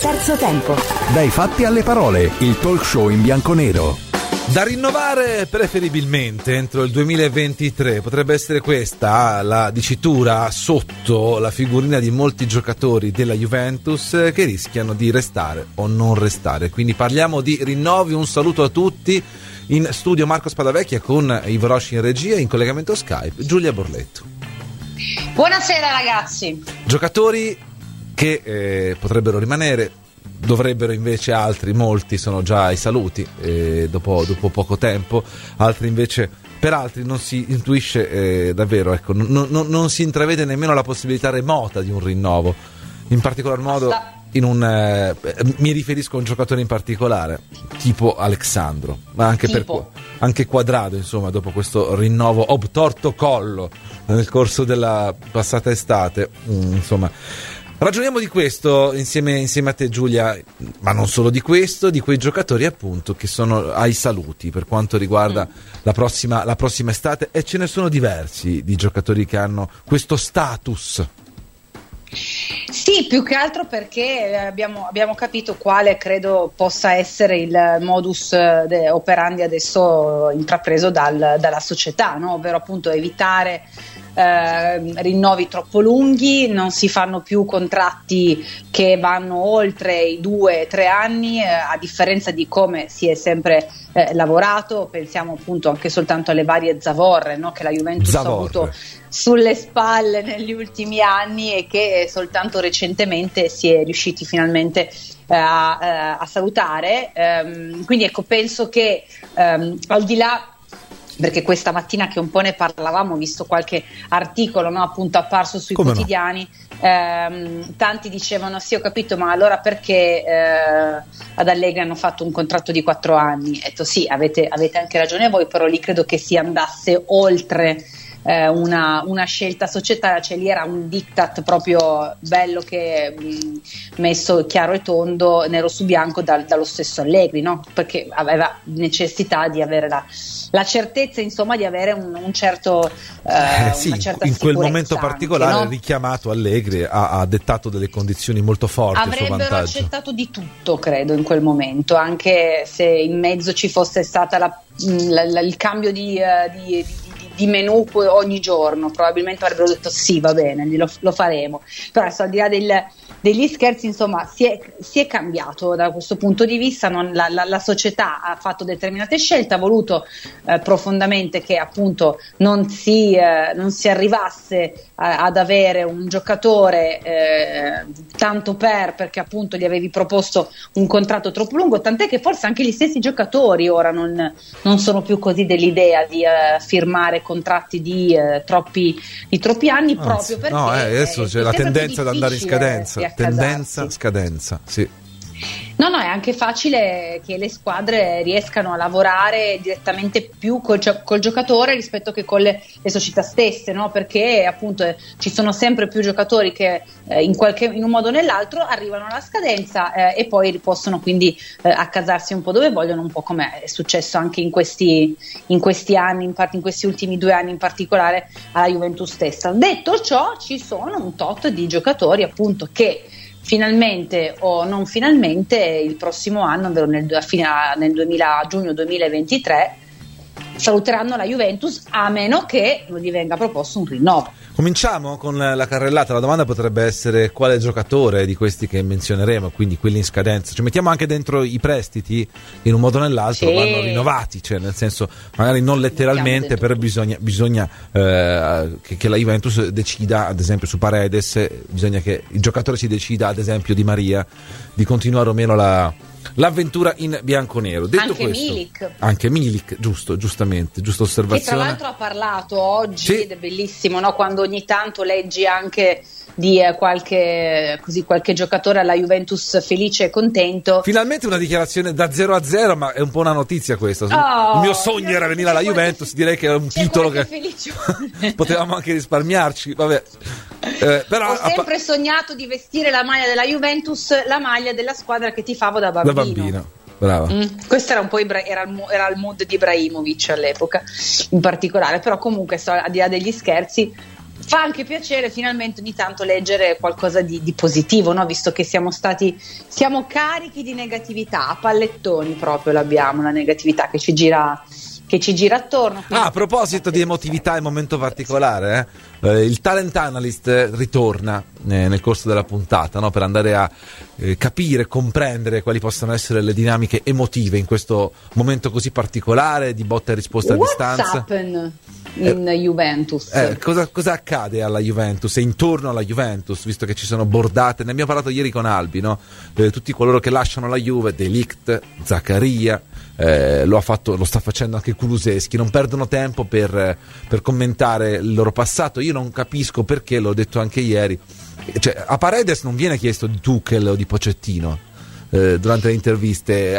Terzo tempo. Dai fatti alle parole, il talk show in bianco-nero. Da rinnovare preferibilmente entro il 2023 potrebbe essere questa la dicitura sotto la figurina di molti giocatori della Juventus che rischiano di restare o non restare. Quindi parliamo di rinnovi. Un saluto a tutti. In studio Marco Spadavecchia con Ivo Rosci in regia, in collegamento Skype Giulia Borletto. Buonasera ragazzi. Giocatori che potrebbero rimanere, dovrebbero invece altri, molti sono già ai saluti dopo poco tempo, altri invece, per altri non si intuisce davvero, ecco, non si intravede nemmeno la possibilità remota di un rinnovo, in particolar modo mi riferisco a un giocatore in particolare tipo Alexandro, ma anche Quadrado, insomma, dopo questo rinnovo obtorto collo nel corso della passata estate, insomma. Ragioniamo di questo insieme a te, Giulia, ma non solo di questo, di quei giocatori appunto che sono ai saluti per quanto riguarda la prossima estate, e ce ne sono diversi di giocatori che hanno questo status. Sì, più che altro perché abbiamo capito quale credo possa essere il modus operandi adesso intrapreso dalla società, no? Ovvero appunto evitare rinnovi troppo lunghi, non si fanno più contratti che vanno oltre i 2-3 anni, a differenza di come si è sempre lavorato. Pensiamo appunto anche soltanto alle varie zavorre, no? Che la Juventus ha avuto sulle spalle negli ultimi anni e che soltanto recentemente si è riusciti finalmente a salutare, quindi ecco, penso che al di là, perché questa mattina che un po' ne parlavamo, ho visto qualche articolo, no, appunto apparso sui quotidiani, tanti dicevano sì, ho capito, ma allora perché ad Allegri hanno fatto un contratto di 4 anni? Ho detto sì, avete anche ragione voi, però lì credo che si andasse oltre una scelta societaria, cioè lì era un diktat proprio bello che messo chiaro e tondo, nero su bianco dallo stesso Allegri, no? Perché aveva necessità di avere la certezza, insomma, di avere un certo sì, una certa in quel momento anche, particolare, no? Richiamato Allegri ha dettato delle condizioni molto forti a suo avrebbero vantaggio. accettato di tutto, credo, in quel momento, anche se in mezzo ci fosse stata il cambio di menù ogni giorno, probabilmente avrebbero detto sì, va bene, lo faremo. Però adesso, al di là degli scherzi, insomma, si è cambiato da questo punto di vista, la società ha fatto determinate scelte, ha voluto profondamente che appunto non si arrivasse ad avere un giocatore tanto perché appunto gli avevi proposto un contratto troppo lungo, tant'è che forse anche gli stessi giocatori ora non sono più così dell'idea di firmare contratti di troppi anni. Anzi, proprio perché adesso c'è la tendenza ad andare in scadenza, sì. No, è anche facile che le squadre riescano a lavorare direttamente più col giocatore rispetto che con le società stesse, no? Perché appunto ci sono sempre più giocatori che in un modo o nell'altro arrivano alla scadenza e poi possono quindi accasarsi un po' dove vogliono, un po' come è successo anche in questi anni, in questi ultimi 2 anni in particolare alla Juventus stessa. Detto ciò, ci sono un tot di giocatori appunto che finalmente o non finalmente il prossimo anno, ovvero nel giugno 2023, saluteranno la Juventus, a meno che non gli venga proposto un rinnovo. Cominciamo con la carrellata. La domanda potrebbe essere: quale giocatore di questi che menzioneremo, quindi quelli in scadenza, ci mettiamo anche dentro i prestiti, in un modo o nell'altro vanno rinnovati, cioè nel senso, magari non letteralmente, però bisogna che la Juventus decida, ad esempio su Paredes, bisogna che il giocatore si decida, ad esempio Di Maria, di continuare o meno l'avventura in bianconero. Detto anche Milik, giustamente, giusta osservazione. Che tra l'altro ha parlato oggi, ed è bellissimo, no? Quando ogni tanto leggi anche di qualche giocatore alla Juventus felice e contento. Finalmente una dichiarazione da 0-0, ma è un po' una notizia questa. Il mio sogno era venire alla Juventus, direi che è un titolo che potevamo anche risparmiarci, vabbè. Però ho sempre sognato di vestire la maglia della Juventus, la maglia della squadra che tifavo da bambino. Brava. Questo era un po' era il mood di Ibrahimovic all'epoca in particolare, però comunque al di là degli scherzi, fa anche piacere finalmente ogni tanto leggere qualcosa di positivo, no? Visto che siamo carichi di negatività, a pallettoni proprio l'abbiamo, la negatività che ci gira attorno. A proposito di emotività e momento particolare, il talent analyst ritorna nel corso della puntata, no? Per andare a capire, comprendere quali possono essere le dinamiche emotive in questo momento così particolare di botta e risposta a distanza. In Juventus. Cosa accade alla Juventus e intorno alla Juventus, visto che ci sono bordate, ne abbiamo parlato ieri con Albi, no? Tutti coloro che lasciano la Juve, De Ligt, Zaccaria, lo sta facendo anche Kulusevski, non perdono tempo per commentare il loro passato. Io non capisco perché, l'ho detto anche ieri, cioè, a Paredes non viene chiesto di Tuchel o di Pochettino durante le interviste, e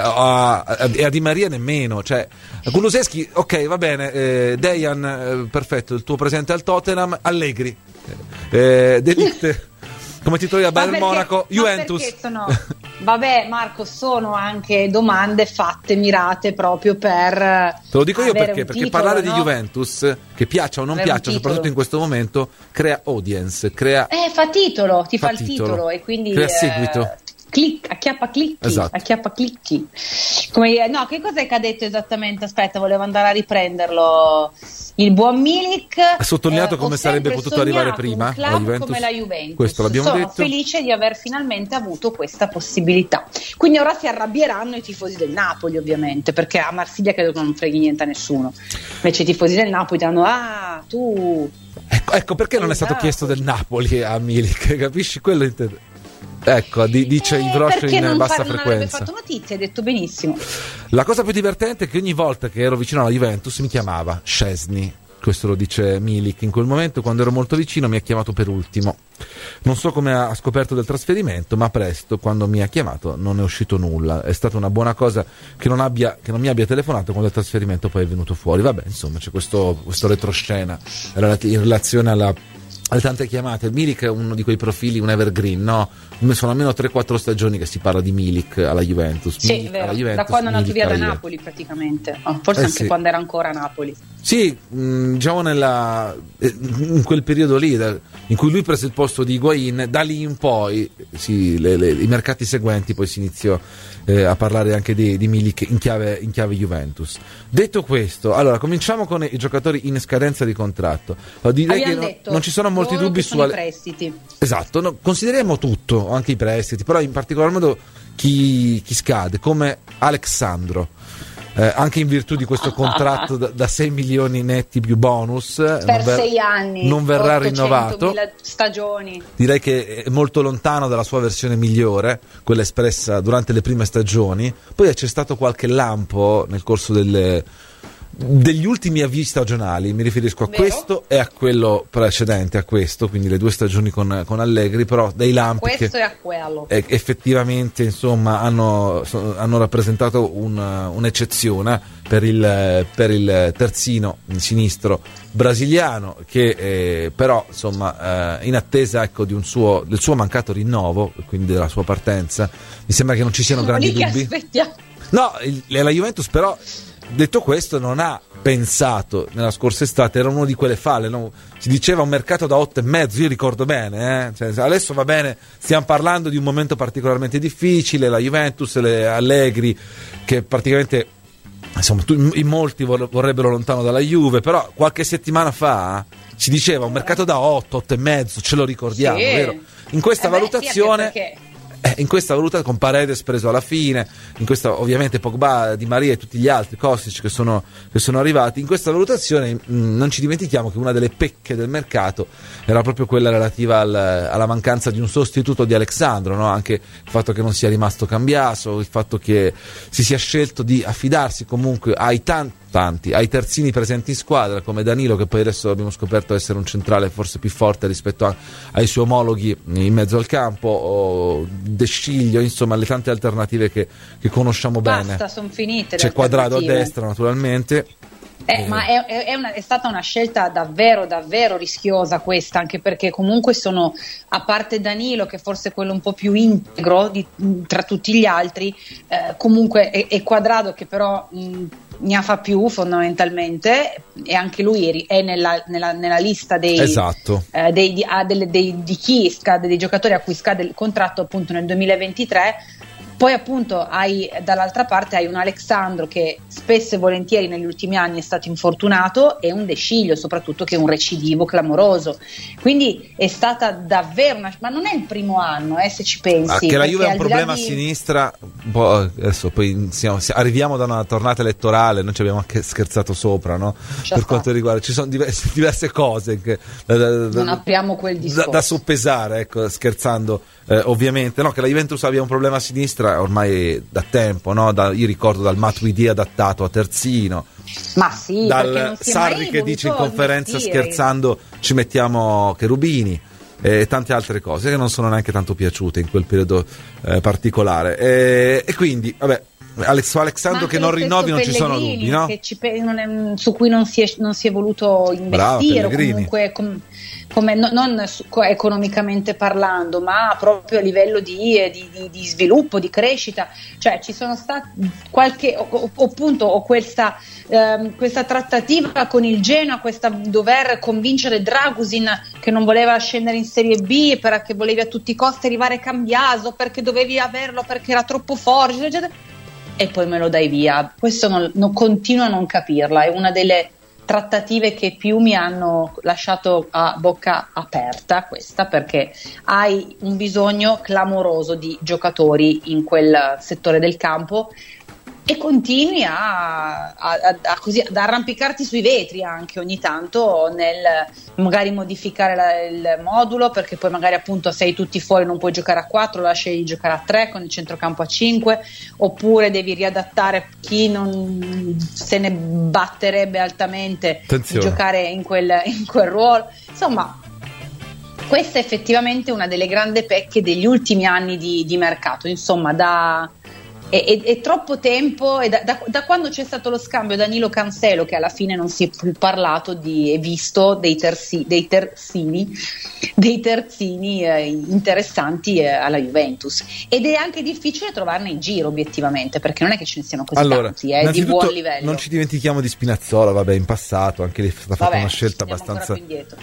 a Di Maria nemmeno, cioè Kulusevski, ok, va bene, Dejan, perfetto, il tuo presente al Tottenham, Allegri, De Ligt come ti trovi a Bayern Monaco, Juventus. Vabbè Marco, sono anche domande fatte, mirate proprio per te lo dico io perché titolo, parlare no? di Juventus, che piaccia o non piaccia, soprattutto in questo momento, crea audience, fa titolo, ti fa il titolo e quindi crea seguito. Acchiappa clicchi, esatto. Acchiappa clicchi. No, che cos'è che ha detto esattamente? Aspetta, volevo andare a riprenderlo. Il buon Milik ha sottolineato come sarebbe potuto arrivare prima la Juventus, come la Juventus. Questo l'abbiamo detto. Sono felice di aver finalmente avuto questa possibilità. Quindi ora si arrabbieranno i tifosi del Napoli, ovviamente, perché a Marsiglia credo che non freghi niente a nessuno. Invece i tifosi del Napoli diranno: tu. Ecco perché non è stato chiesto del Napoli a Milik, capisci? Quello ecco, dice Ivroce in bassa frequenza. Non avrebbe fatto notizie, hai detto benissimo. La cosa più divertente è che ogni volta che ero vicino alla Juventus mi chiamava Szczesny, questo lo dice Milik. In quel momento, quando ero molto vicino, mi ha chiamato per ultimo. Non so come ha scoperto del trasferimento, ma presto, quando mi ha chiamato, non è uscito nulla. È stata una buona cosa che non mi abbia telefonato quando il trasferimento poi è venuto fuori. Vabbè, insomma, c'è questo retroscena in relazione alle tante chiamate. Milik è uno di quei profili, un evergreen, no? Sono almeno 3-4 stagioni che si parla di Milik alla Juventus. Sì, Milik vero. Alla Juventus, da quando è andato via da Juventus. Napoli praticamente, forse anche sì. quando era ancora a Napoli. Sì, diciamo in quel periodo lì in cui lui prese il posto di Higuain, da lì in poi i mercati seguenti poi si iniziò a parlare anche di Milik in chiave Juventus. Detto questo, allora cominciamo con i giocatori in scadenza di contratto. Direi che non ci sono molti dubbi su i prestiti. Esatto, consideriamo tutto, anche i prestiti, però in particolar modo chi scade, come Alexandro. Anche in virtù di questo contratto da 6 milioni netti più bonus per 6 anni non verrà rinnovato. Stagioni. Direi che è molto lontano dalla sua versione migliore, quella espressa durante le prime stagioni. Poi c'è stato qualche lampo nel corso degli ultimi avvii stagionali, mi riferisco a questo e a quello precedente a questo, quindi le 2 stagioni con Allegri, però dei lampi questo e a quello effettivamente insomma hanno rappresentato un'eccezione per il terzino sinistro brasiliano, che però insomma in attesa, ecco, del suo mancato rinnovo, quindi della sua partenza, mi sembra che non ci siano grandi dubbi. No, la Juventus però, detto questo, non ha pensato nella scorsa estate, era uno di quelle falle, no? Si diceva un mercato da 8,5, io ricordo bene, Cioè, adesso va bene, stiamo parlando di un momento particolarmente difficile, la Juventus, le Allegri, che praticamente insomma in molti vorrebbero lontano dalla Juve, però qualche settimana fa si diceva un mercato da 8,5, ce lo ricordiamo, sì. Vero? In questa valutazione in questa valutazione, con Paredes preso alla fine, in questa ovviamente Pogba, Di Maria e tutti gli altri, Kostic che sono arrivati, in questa valutazione non ci dimentichiamo che una delle pecche del mercato era proprio quella relativa alla mancanza di un sostituto di Alexandro, no? Anche il fatto che non sia rimasto Cambiaso, il fatto che si sia scelto di affidarsi comunque ai ai terzini presenti in squadra, come Danilo, che poi adesso abbiamo scoperto essere un centrale forse più forte rispetto ai suoi omologhi in mezzo al campo, o De Sciglio, insomma le tante alternative che conosciamo bene. Sono finite. C'è Quadrado a destra naturalmente. Ma è stata una scelta davvero davvero rischiosa questa, anche perché comunque sono, a parte Danilo che forse è quello un po' più integro tra tutti gli altri, comunque è Quadrado che però ne fa più fondamentalmente, e anche lui è nella lista dei, esatto. di chi scade, dei giocatori a cui scade il contratto appunto nel 2023. Poi appunto dall'altra parte hai un Alexandro che spesso e volentieri negli ultimi anni è stato infortunato, e un De Sciglio soprattutto che è un recidivo clamoroso, quindi è stata davvero ma non è il primo anno, se ci pensi, che la Juve ha un problema a sinistra. Adesso poi arriviamo da una tornata elettorale, noi ci abbiamo anche scherzato sopra, no? Per quanto riguarda, ci sono diverse cose che non apriamo quel discorso da soppesare, ecco, scherzando, ovviamente, no, che la Juventus abbia un problema a sinistra ormai da tempo, no? Io ricordo dal Matuidi adattato a terzino, ma sì, dal Sarri che dice in conferenza scherzando ci mettiamo Cherubini, e tante altre cose che non sono neanche tanto piaciute in quel periodo particolare, e quindi vabbè, Alexandro che non rinnovi non ci sono dubbi, no? Su cui non si è voluto investire, o comunque non economicamente parlando, ma proprio a livello di sviluppo, di crescita. Cioè ci sono stati questa trattativa con il Genoa, questa dover convincere Dragusin che non voleva scendere in Serie B, perché volevi a tutti i costi arrivare Cambiaso, perché dovevi averlo perché era troppo forte, eccetera. E poi me lo dai via. Questo continuo a non capirla, è una delle trattative che più mi hanno lasciato a bocca aperta, questa, perché hai un bisogno clamoroso di giocatori in quel settore del campo e continui ad arrampicarti sui vetri anche ogni tanto, nel magari modificare il modulo, perché poi magari appunto sei tutti fuori, non puoi giocare a 4, lasci di giocare a 3 con il centrocampo a 5, oppure devi riadattare chi non se ne batterebbe altamente di giocare in quel ruolo. Insomma, questa è effettivamente una delle grandi pecche degli ultimi anni di mercato, insomma, è troppo tempo, e da quando c'è stato lo scambio Danilo Cancelo, che alla fine non si è più parlato e visto dei terzini interessanti alla Juventus, ed è anche difficile trovarne in giro obiettivamente, perché non è che ce ne siano così tanti di buon livello. Non ci dimentichiamo di Spinazzola, vabbè, in passato anche lì è stata fatta una scelta abbastanza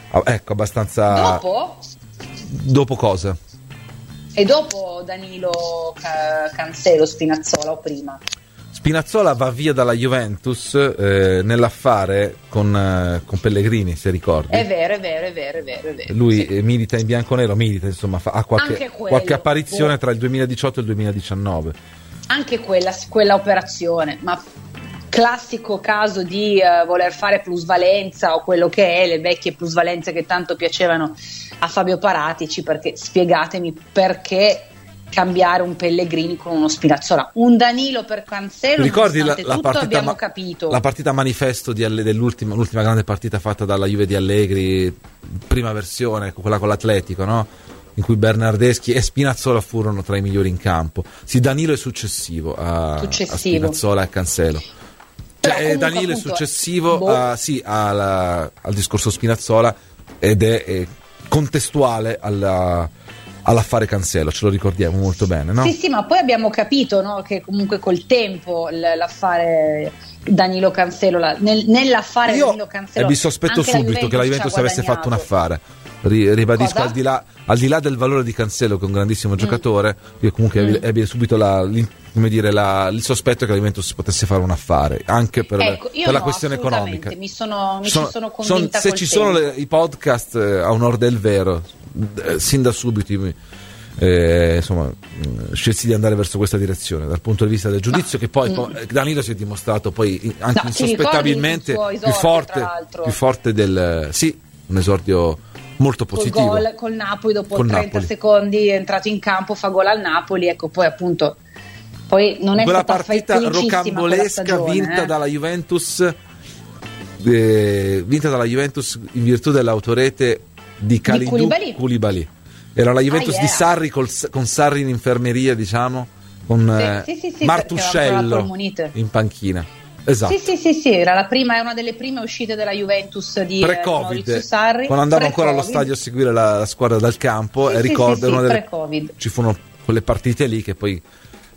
dopo cosa? E dopo Danilo Cancelo, Spinazzola o prima? Spinazzola va via dalla Juventus nell'affare con Pellegrini, se ricordi. È vero. Lui milita in bianconero, insomma, ha qualche apparizione tra il 2018 e il 2019. Anche quella operazione, ma classico caso di voler fare plusvalenza, o quello che è, le vecchie plusvalenze che tanto piacevano a Fabio Paratici, perché spiegatemi perché cambiare un Pellegrini con uno Spinazzola, un Danilo per Cancelo. Ricordi la partita, abbiamo capito la partita manifesto l'ultima grande partita fatta dalla Juve di Allegri, prima versione, quella con l'Atletico, no? In cui Bernardeschi e Spinazzola furono tra i migliori in campo. Sì, Danilo è successivo a Spinazzola e Cancelo. Danilo è successivo al discorso Spinazzola, ed è contestuale all'affare Cancelo, ce lo ricordiamo molto bene, no? Sì, ma poi abbiamo capito, no, che comunque col tempo l'affare Danilo Cancelo, nell'affare Danilo Cancelo, vi sospetto subito che la Juventus avesse fatto un affare. Ribadisco, al di là del valore di Cancelo, che è un grandissimo giocatore, io comunque ebbi subito il sospetto che la Juventus potesse fare un affare, anche per la questione economica. Mi sono convinta se ci sono i podcast a onor del vero, sin da subito scelsi di andare verso questa direzione dal punto di vista del giudizio, che poi Danilo si è dimostrato poi anche insospettabilmente più forte del un esordio molto positivo col Napoli, dopo 30 secondi è entrato in campo, fa gol al Napoli, ecco, poi appunto non è quella stata partita rocambolesca vinta dalla Juventus in virtù dell'autorete di Kalidou Koulibaly. Era la Juventus di Sarri con Sarri in infermeria, diciamo, con Martuscello in panchina. Esatto. Sì, era una delle prime uscite della Juventus di Maurizio Sarri, quando andavo ancora allo stadio a seguire la squadra dal campo, e ricordo ci furono quelle partite lì che poi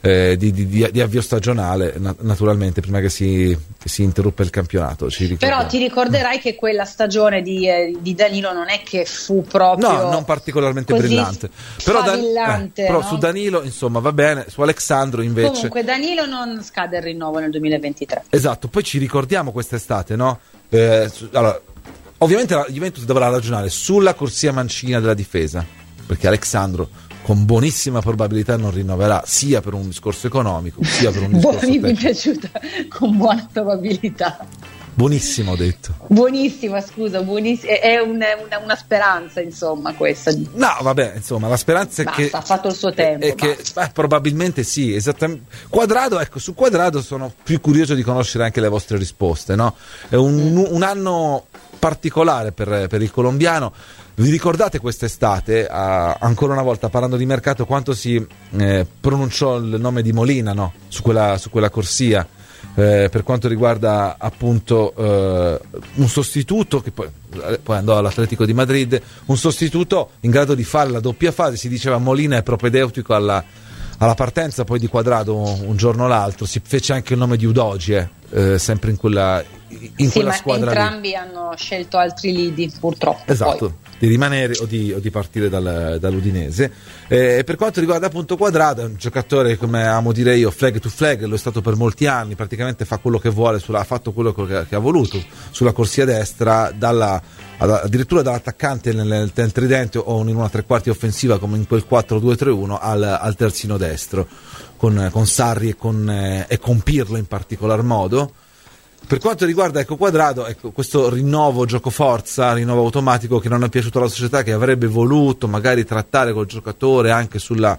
di avvio stagionale, naturalmente, prima che si interrompa il campionato. Però ti ricorderai che quella stagione di Danilo non è che fu proprio non particolarmente brillante, però no? Su Danilo, insomma, va bene. Su Alexandro invece, comunque Danilo non scade il rinnovo nel 2023. Esatto. Poi ci ricordiamo quest'estate, no? Allora, ovviamente la Juventus dovrà ragionare sulla corsia mancina della difesa, perché Alexandro con buonissima probabilità non rinnoverà, sia per un discorso economico sia per un discorso mi è piaciuta, con buona probabilità. Buonissimo, ho detto. Buonissima, scusa, è una speranza, insomma, questa. No, vabbè, insomma, la speranza è che ha fatto il suo tempo. Probabilmente sì, esattamente. Quadrado, ecco, su Quadrado sono più curioso di conoscere anche le vostre risposte, no? È un anno particolare per il colombiano. Vi ricordate quest'estate, ancora una volta parlando di mercato, quanto si pronunciò il nome di Molina, no? Su quella corsia, per quanto riguarda appunto un sostituto che poi andò all'Atletico di Madrid, un sostituto in grado di fare la doppia fase. Si diceva Molina è propedeutico alla partenza poi di Quadrado un giorno o l'altro. Si fece anche il nome di Udogie, sempre in quella squadra. Entrambi lì hanno scelto altri lidi, purtroppo. Esatto. Poi Di rimanere o di partire dall'Udinese. Per quanto riguarda appunto Quadrado, è un giocatore, come amo dire io, flag to flag, lo è stato per molti anni, praticamente fa quello che vuole, ha fatto quello che ha voluto sulla corsia destra, addirittura dall'attaccante nel tridente o in una tre quarti offensiva come in quel 4-2-3-1 al terzino destro, con Sarri e con Pirlo in particolar modo. Per quanto riguarda Quadrado, questo rinnovo giocoforza, rinnovo automatico che non è piaciuto alla società, che avrebbe voluto magari trattare col giocatore anche sulla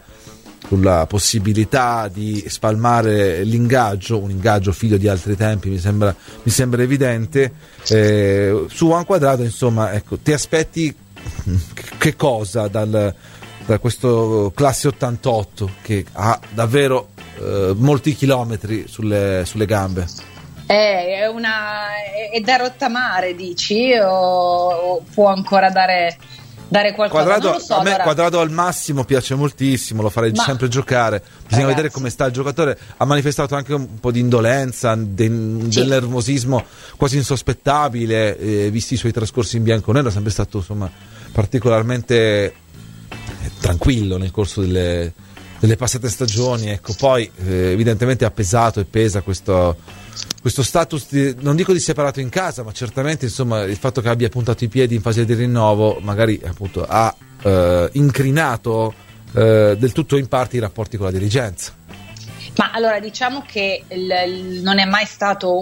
possibilità di spalmare l'ingaggio, un ingaggio figlio di altri tempi, mi sembra evidente. Su Juan Quadrado, insomma, ti aspetti che cosa da questo classe 88 che ha davvero molti chilometri sulle gambe? È da rottamare, dici, o può ancora dare qualcosa? Quadrado, non lo so, a me Quadrado al massimo piace moltissimo, lo farei sempre giocare. Bisogna vedere come sta il giocatore. Ha manifestato anche un po' di indolenza, del nervosismo quasi insospettabile, visti i suoi trascorsi in bianconero. È sempre stato, insomma, particolarmente tranquillo nel corso delle passate stagioni. Poi evidentemente ha pesato e pesa questo status non dico di separato in casa, ma certamente, insomma, il fatto che abbia puntato i piedi in fase di rinnovo magari appunto ha incrinato del tutto in parte i rapporti con la dirigenza. Ma allora, diciamo che non è mai stato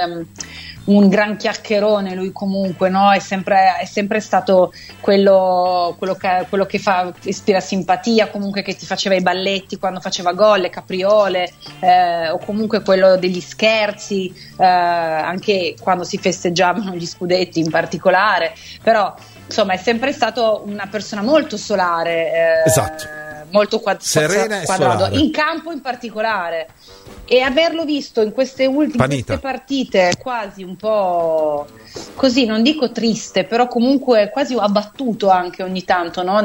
un gran chiacchierone lui, comunque, no? È sempre stato quello che ispira simpatia, comunque, che ti faceva i balletti quando faceva gol, le capriole, o comunque quello degli scherzi, anche quando si festeggiavano gli scudetti in particolare. Però, insomma, è sempre stato una persona molto solare, esatto, molto serena e quadrato, solare in campo in particolare. E averlo visto in queste ultime partite quasi un po' così, non dico triste, però comunque quasi abbattuto anche ogni tanto, no?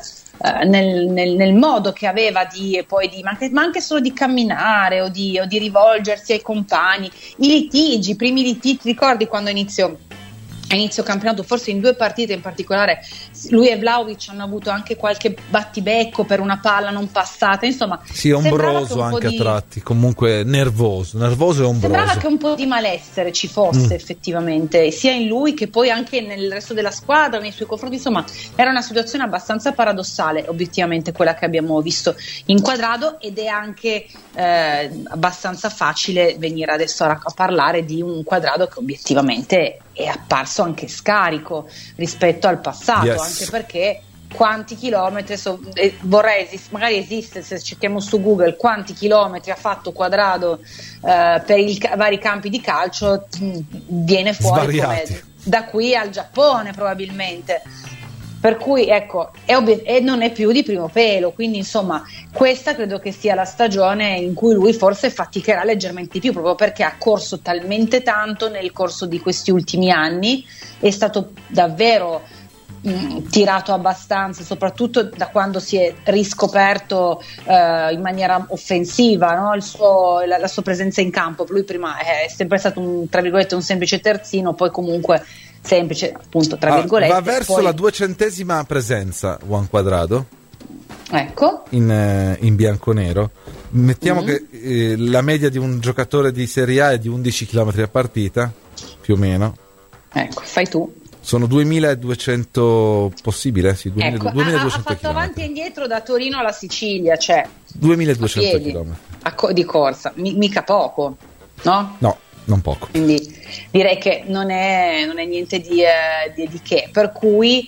Nel modo che aveva ma anche solo di camminare o di rivolgersi ai compagni, i primi litigi, ti ricordi quando a inizio campionato, forse in 2 partite in particolare, lui e Vlahovic hanno avuto anche qualche battibecco per una palla non passata, insomma, sì, ombroso anche a tratti, comunque nervoso e ombroso. Sembrava che un po' di malessere ci fosse effettivamente, sia in lui che poi anche nel resto della squadra, nei suoi confronti. Insomma, era una situazione abbastanza paradossale, obiettivamente, quella che abbiamo visto in Quadrado, ed è anche abbastanza facile venire adesso a parlare di un Quadrado che obiettivamente è apparso anche scarico rispetto al passato, anche perché quanti chilometri, magari esiste, se cerchiamo su Google quanti chilometri ha fatto Quadrado per i vari campi di calcio, viene fuori come da qui al Giappone probabilmente. Per cui e non è più di primo pelo, quindi insomma questa credo che sia la stagione in cui lui forse faticherà leggermente di più, proprio perché ha corso talmente tanto nel corso di questi ultimi anni, è stato davvero tirato abbastanza, soprattutto da quando si è riscoperto in maniera offensiva, no? La sua presenza in campo. Lui prima è sempre stato tra virgolette un semplice terzino, poi comunque semplice appunto tra virgolette. Va verso la 200ª presenza Juan Cuadrado, ecco, in bianconero. Mettiamo che la media di un giocatore di Serie A è di 11 km a partita, più o meno. Ecco, fai tu. Sono 2200 possibile? Sì, 2200 ha fatto chilometri. avanti e indietro da Torino alla Sicilia, cioè 2200 km di corsa, mica poco, no? No, non poco. Quindi direi che non è niente di che, per cui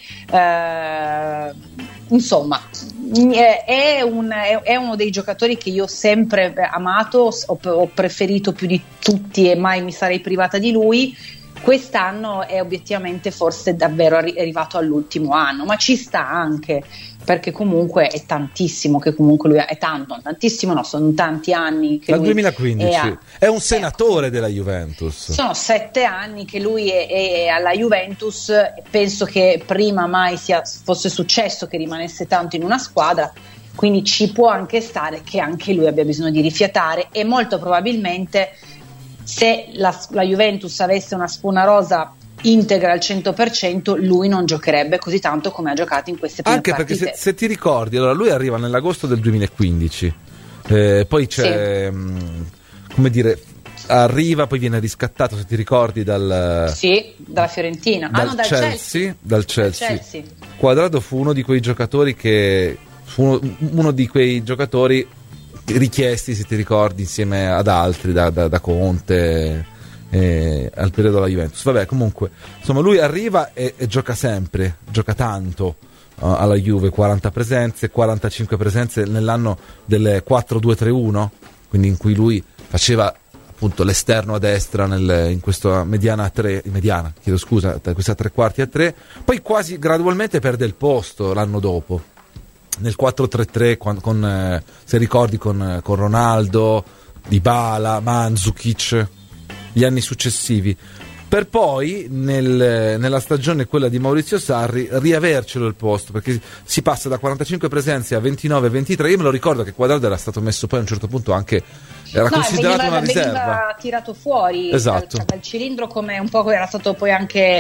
insomma è uno dei giocatori che io ho sempre amato, ho preferito più di tutti e mai mi sarei privata di lui. Quest'anno è obiettivamente forse davvero arrivato all'ultimo anno, ma ci sta anche, perché comunque è tantissimo che comunque lui è tantissimo no, sono tanti anni che dal lui 2015 è un senatore della Juventus. Sono 7 anni che lui è alla Juventus, penso che prima mai fosse successo che rimanesse tanto in una squadra, quindi ci può anche stare che anche lui abbia bisogno di rifiatare, e molto probabilmente se la Juventus avesse una spuna rosa integra al 100%, lui non giocherebbe così tanto come ha giocato in queste prime partite. Anche perché se ti ricordi, allora lui arriva nell'agosto del 2015, poi c'è come dire, arriva, poi viene riscattato, se ti ricordi, dalla Fiorentina, dal Chelsea. Cuadrado fu uno di quei giocatori richiesti, se ti ricordi, insieme ad altri da Conte al periodo della Juventus. Vabbè, comunque, insomma, lui arriva e gioca sempre, gioca tanto alla Juve, 40 presenze, 45 presenze nell'anno del 4-2-3-1, quindi in cui lui faceva appunto l'esterno a destra in questa questa tre quarti a 3, poi quasi gradualmente perde il posto l'anno dopo. Nel 4-3-3 se ricordi con Ronaldo, Dybala, Mandzukic, gli anni successivi, per poi nella stagione quella di Maurizio Sarri riavercelo il posto, perché si passa da 45 presenze a 29-23. Io me lo ricordo che Cuadrado era stato messo poi a un certo punto anche, era considerato una riserva, veniva tirato fuori esatto. dal cilindro, come un po' era stato poi anche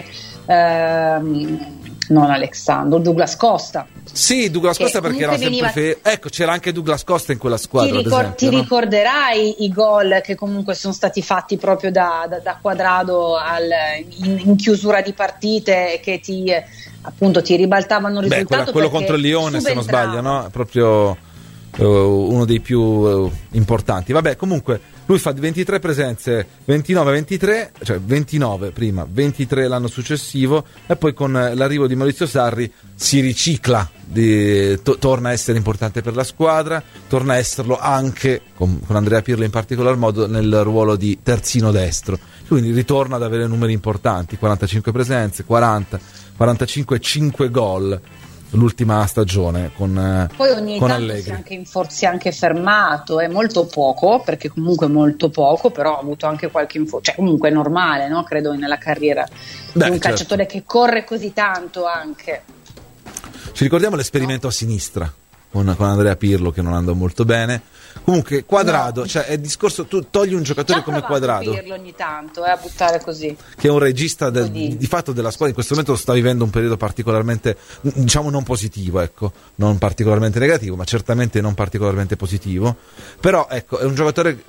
non Alexandro, Douglas Costa. Sì, Douglas Costa, perché era sempre ecco, c'era anche Douglas Costa in quella squadra. Ti ricorderai i gol che comunque sono stati fatti proprio da Cuadrado in chiusura di partite, che ti ribaltavano il risultato. Quello contro il Lione, se non sbaglio, no? È proprio uno dei più importanti. Vabbè, comunque lui fa 23 presenze, 29-23, cioè 29 prima, 23 l'anno successivo, e poi con l'arrivo di Maurizio Sarri si ricicla, torna a essere importante per la squadra, torna a esserlo anche con Andrea Pirlo in particolar modo nel ruolo di terzino destro, quindi ritorna ad avere numeri importanti, 45 presenze, 40, 45, 5 gol l'ultima stagione con poi ogni con tanto Allegri. si è anche fermato, è molto poco, perché comunque molto poco, però ha avuto anche qualche cioè comunque è normale, no? Credo nella carriera di un calciatore che corre così tanto. Anche ci ricordiamo l'esperimento a sinistra con Andrea Pirlo, che non andò molto bene. Comunque Cuadrado, cioè è discorso, tu togli un giocatore come Cuadrado, Pirlo ogni tanto a buttare così, che è un regista di fatto della squadra, in questo momento sta vivendo un periodo particolarmente, diciamo, non positivo, ecco, non particolarmente negativo, ma certamente non particolarmente positivo. Però ecco, è un giocatore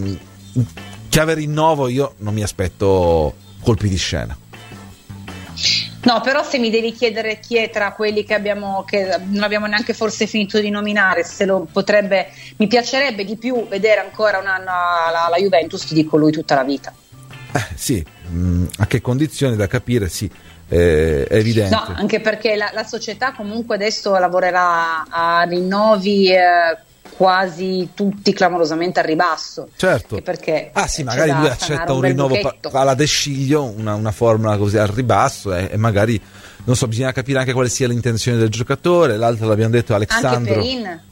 che a rinnovo io non mi aspetto colpi di scena. No, però se mi devi chiedere chi è tra quelli che non abbiamo neanche forse finito di nominare, se lo potrebbe, mi piacerebbe di più vedere ancora un anno alla Juventus, ti dico lui tutta la vita. Sì, a che condizioni da capire, sì, è evidente. No, anche perché la società comunque adesso lavorerà a rinnovi quasi tutti clamorosamente al ribasso. Certo. Perché sì, magari lui accetta un rinnovo alla De Sciglio, una formula così al ribasso, e magari, non so, bisogna capire anche quale sia l'intenzione del giocatore. L'altro, l'abbiamo detto, Alexandro. Anche Perin,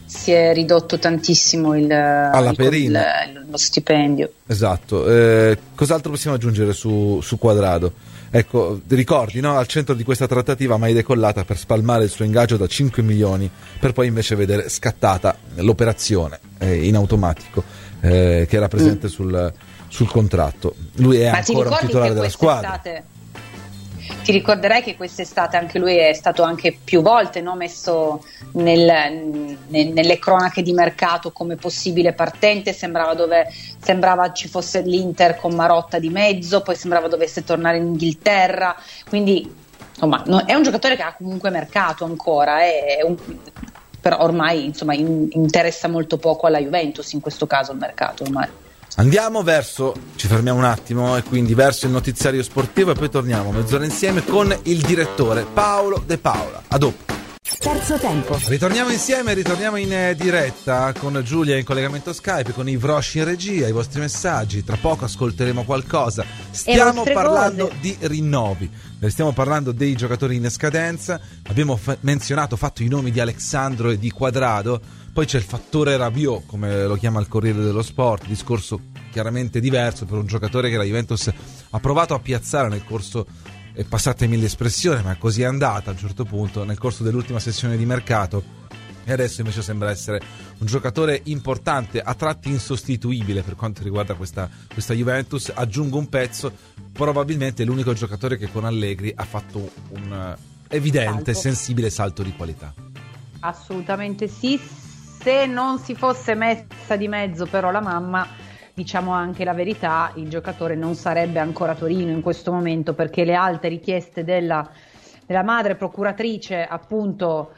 si è ridotto tantissimo lo stipendio. Esatto. Cos'altro possiamo aggiungere su Cuadrado? Ecco, ti ricordi, no? Al centro di questa trattativa mai decollata per spalmare il suo ingaggio da 5 milioni per poi invece vedere scattata l'operazione in automatico che era presente sul contratto. Lui è ancora un titolare della squadra. Ti ricorderai che quest'estate anche lui è stato anche più volte, no, messo nelle cronache di mercato come possibile partente. Sembrava ci fosse l'Inter con Marotta di mezzo, poi sembrava dovesse tornare in Inghilterra, quindi insomma è un giocatore che ha comunque mercato ancora, però ormai insomma interessa molto poco alla Juventus in questo caso il mercato ormai. Andiamo ci fermiamo un attimo e quindi verso il notiziario sportivo e poi torniamo mezz'ora insieme con il direttore Paolo De Paola. A dopo. Terzo tempo. Ritorniamo in diretta con Giulia in collegamento Skype, con Ivrosh in regia, i vostri messaggi. Tra poco ascolteremo qualcosa. Stiamo parlando di rinnovi, stiamo parlando dei giocatori in scadenza. Abbiamo fatto i nomi di Alexandro e di Cuadrado. Poi c'è il fattore Rabiot, come lo chiama il Corriere dello Sport, discorso chiaramente diverso per un giocatore che la Juventus ha provato a piazzare nel corso, passatemi l'espressione, ma così è andata a un certo punto, nel corso dell'ultima sessione di mercato, e adesso invece sembra essere un giocatore importante, a tratti insostituibile per quanto riguarda questa Juventus. Aggiungo un pezzo, probabilmente l'unico giocatore che con Allegri ha fatto un evidente, sensibile salto di qualità. Assolutamente sì. Se non si fosse messa di mezzo però la mamma, diciamo anche la verità, il giocatore non sarebbe ancora a Torino in questo momento, perché le alte richieste della madre procuratrice, appunto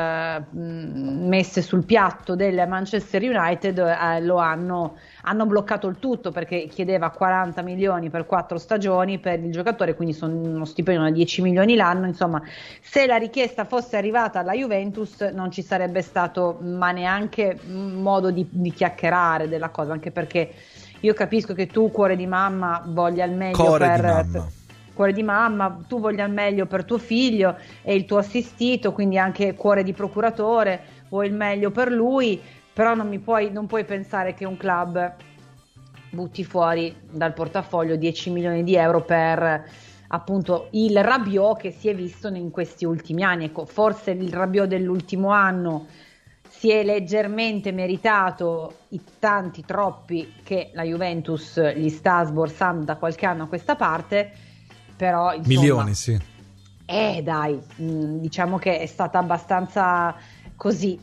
messe sul piatto del Manchester United, lo hanno bloccato il tutto, perché chiedeva 40 milioni per 4 stagioni per il giocatore, quindi sono uno stipendio da 10 milioni l'anno. Insomma, se la richiesta fosse arrivata alla Juventus non ci sarebbe stato ma neanche modo di chiacchierare della cosa, anche perché io capisco che tu, cuore di mamma, voglia il meglio cuore di mamma, tu voglia il meglio per tuo figlio e il tuo assistito, quindi anche cuore di procuratore, vuoi il meglio per lui, però non puoi pensare che un club butti fuori dal portafoglio 10 milioni di euro per appunto il Rabiot che si è visto in questi ultimi anni. Ecco, forse il Rabiot dell'ultimo anno si è leggermente meritato i troppi che la Juventus gli sta sborsando da qualche anno a questa parte, però insomma, milioni, sì. Diciamo che è stata abbastanza così.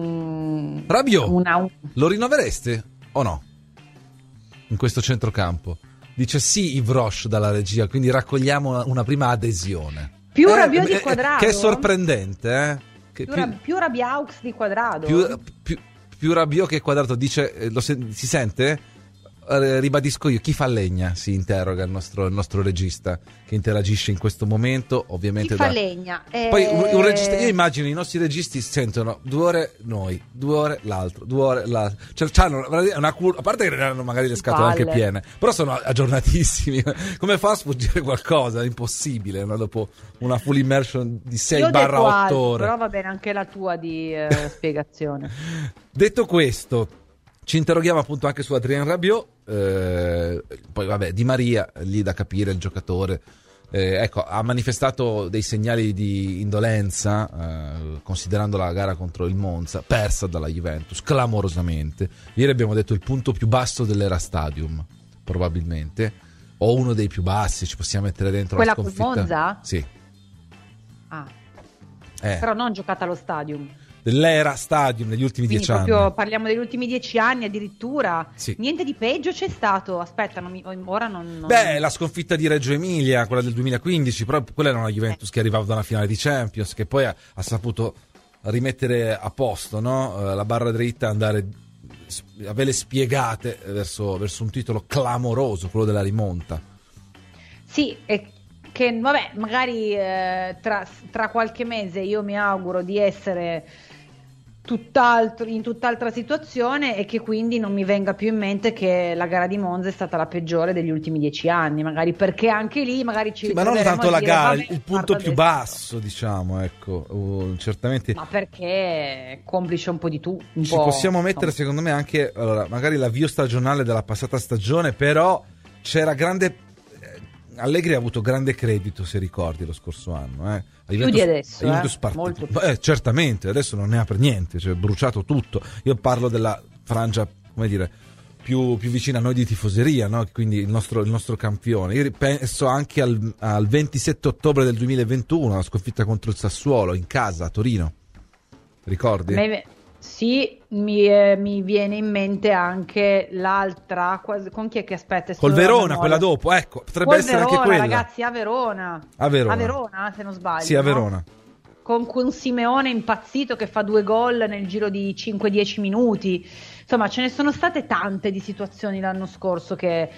Rabiot, lo rinnovereste o no? In questo centrocampo? Dice sì Ivrosh dalla regia, quindi raccogliamo una prima adesione. Più Rabiot di Cuadrado. Che è sorprendente, più Rabiaux di Cuadrado. Più Rabiot che Cuadrado, dice, si sente? Ribadisco io, chi fa legna? Si interroga il nostro regista che interagisce in questo momento, ovviamente. Chi fa legna? Poi un regista, io immagino i nostri registi sentono 2 ore noi, 2 ore l'altro, 2 ore l'altro, cioè hanno a parte che hanno magari le scatole anche piene, però sono aggiornatissimi. Come fa a sfuggire qualcosa? È impossibile, no? Dopo una full immersion di 6/8 ore. Però va bene anche la tua di spiegazione. Detto questo, ci interroghiamo appunto anche su Adrien Rabiot, poi vabbè, Di Maria, lì da capire il giocatore, ecco, ha manifestato dei segnali di indolenza, considerando la gara contro il Monza, persa dalla Juventus, clamorosamente. Ieri abbiamo detto il punto più basso dell'era Stadium, probabilmente, o uno dei più bassi, ci possiamo mettere dentro quella la sconfitta. Quella con Monza? Sì. Però non giocata allo Stadium. Dell'era Stadium negli ultimi 10 anni. Parliamo degli ultimi 10 anni addirittura. Sì. Niente di peggio c'è stato. Aspetta, ora non. Beh, la sconfitta di Reggio Emilia, quella del 2015, però quella era una Juventus che arrivava da una finale di Champions, che poi ha saputo rimettere a posto, no? La barra dritta, andare a vele spiegate verso un titolo clamoroso, quello della rimonta. Sì, che vabbè, magari tra qualche mese io mi auguro di essere in tutt'altra situazione, e che quindi non mi venga più in mente che la gara di Monza è stata la peggiore degli ultimi 10 anni, magari perché anche lì magari ci ma non tanto la dire, gara, vabbè, il punto più basso, diciamo, ecco, certamente. Ma perché complice un po' di tu, ci possiamo mettere, secondo me, anche allora, magari l'avvio stagionale della passata stagione, però c'era grande Allegri ha avuto grande credito, se ricordi, lo scorso anno. Più di adesso, molto più. Certamente, adesso non ne ha per niente, cioè bruciato tutto. Io parlo della frangia, come dire, più vicina a noi di tifoseria, no? Quindi il nostro campione. Io penso anche al 27 ottobre del 2021, la sconfitta contro il Sassuolo, in casa, a Torino. Ricordi? Sì, mi viene in mente anche l'altra, con chi è che aspetta? Col Verona, quella dopo, ecco, potrebbe essere Verona, anche quella. Ragazzi, a Verona, se non sbaglio. Sì, a no? Verona. Con Simeone impazzito che fa 2 gol nel giro di 5-10 minuti. Insomma, ce ne sono state tante di situazioni l'anno scorso che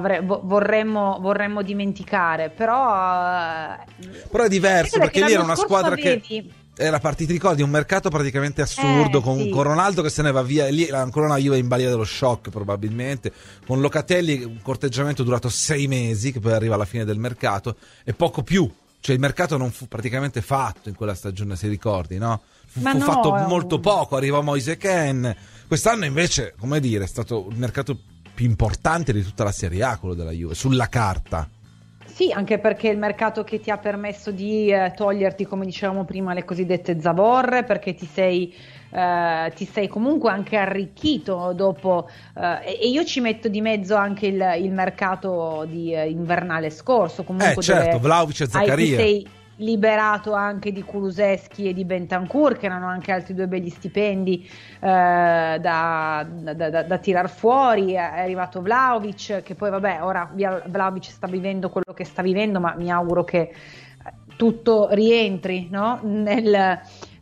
vorremmo dimenticare, però è diverso, perché lì era una squadra che era partita, ricordi, un mercato praticamente assurdo, con Ronaldo che se ne va via, e lì ancora una Juve in balia dello shock probabilmente, con Locatelli, un corteggiamento durato 6 mesi, che poi arriva alla fine del mercato, e poco più, cioè il mercato non fu praticamente fatto in quella stagione, se ricordi, no? Fu fatto molto poco, arrivò Moise Kean. Quest'anno invece, come dire, è stato il mercato più importante di tutta la Serie A, quello della Juve, sulla carta. Sì, anche perché il mercato che ti ha permesso di toglierti, come dicevamo prima, le cosiddette zavorre, perché ti sei comunque anche arricchito dopo, e io ci metto di mezzo anche il mercato invernale scorso, comunque certo, Vlahovic e Zaccaria. Ti sei liberato anche di Kulusevski e di Bentancur, che erano anche altri 2 begli stipendi da tirar fuori. È arrivato Vlahovic, che poi vabbè, ora Vlahovic sta vivendo quello che sta vivendo, ma mi auguro che tutto rientri, no? nella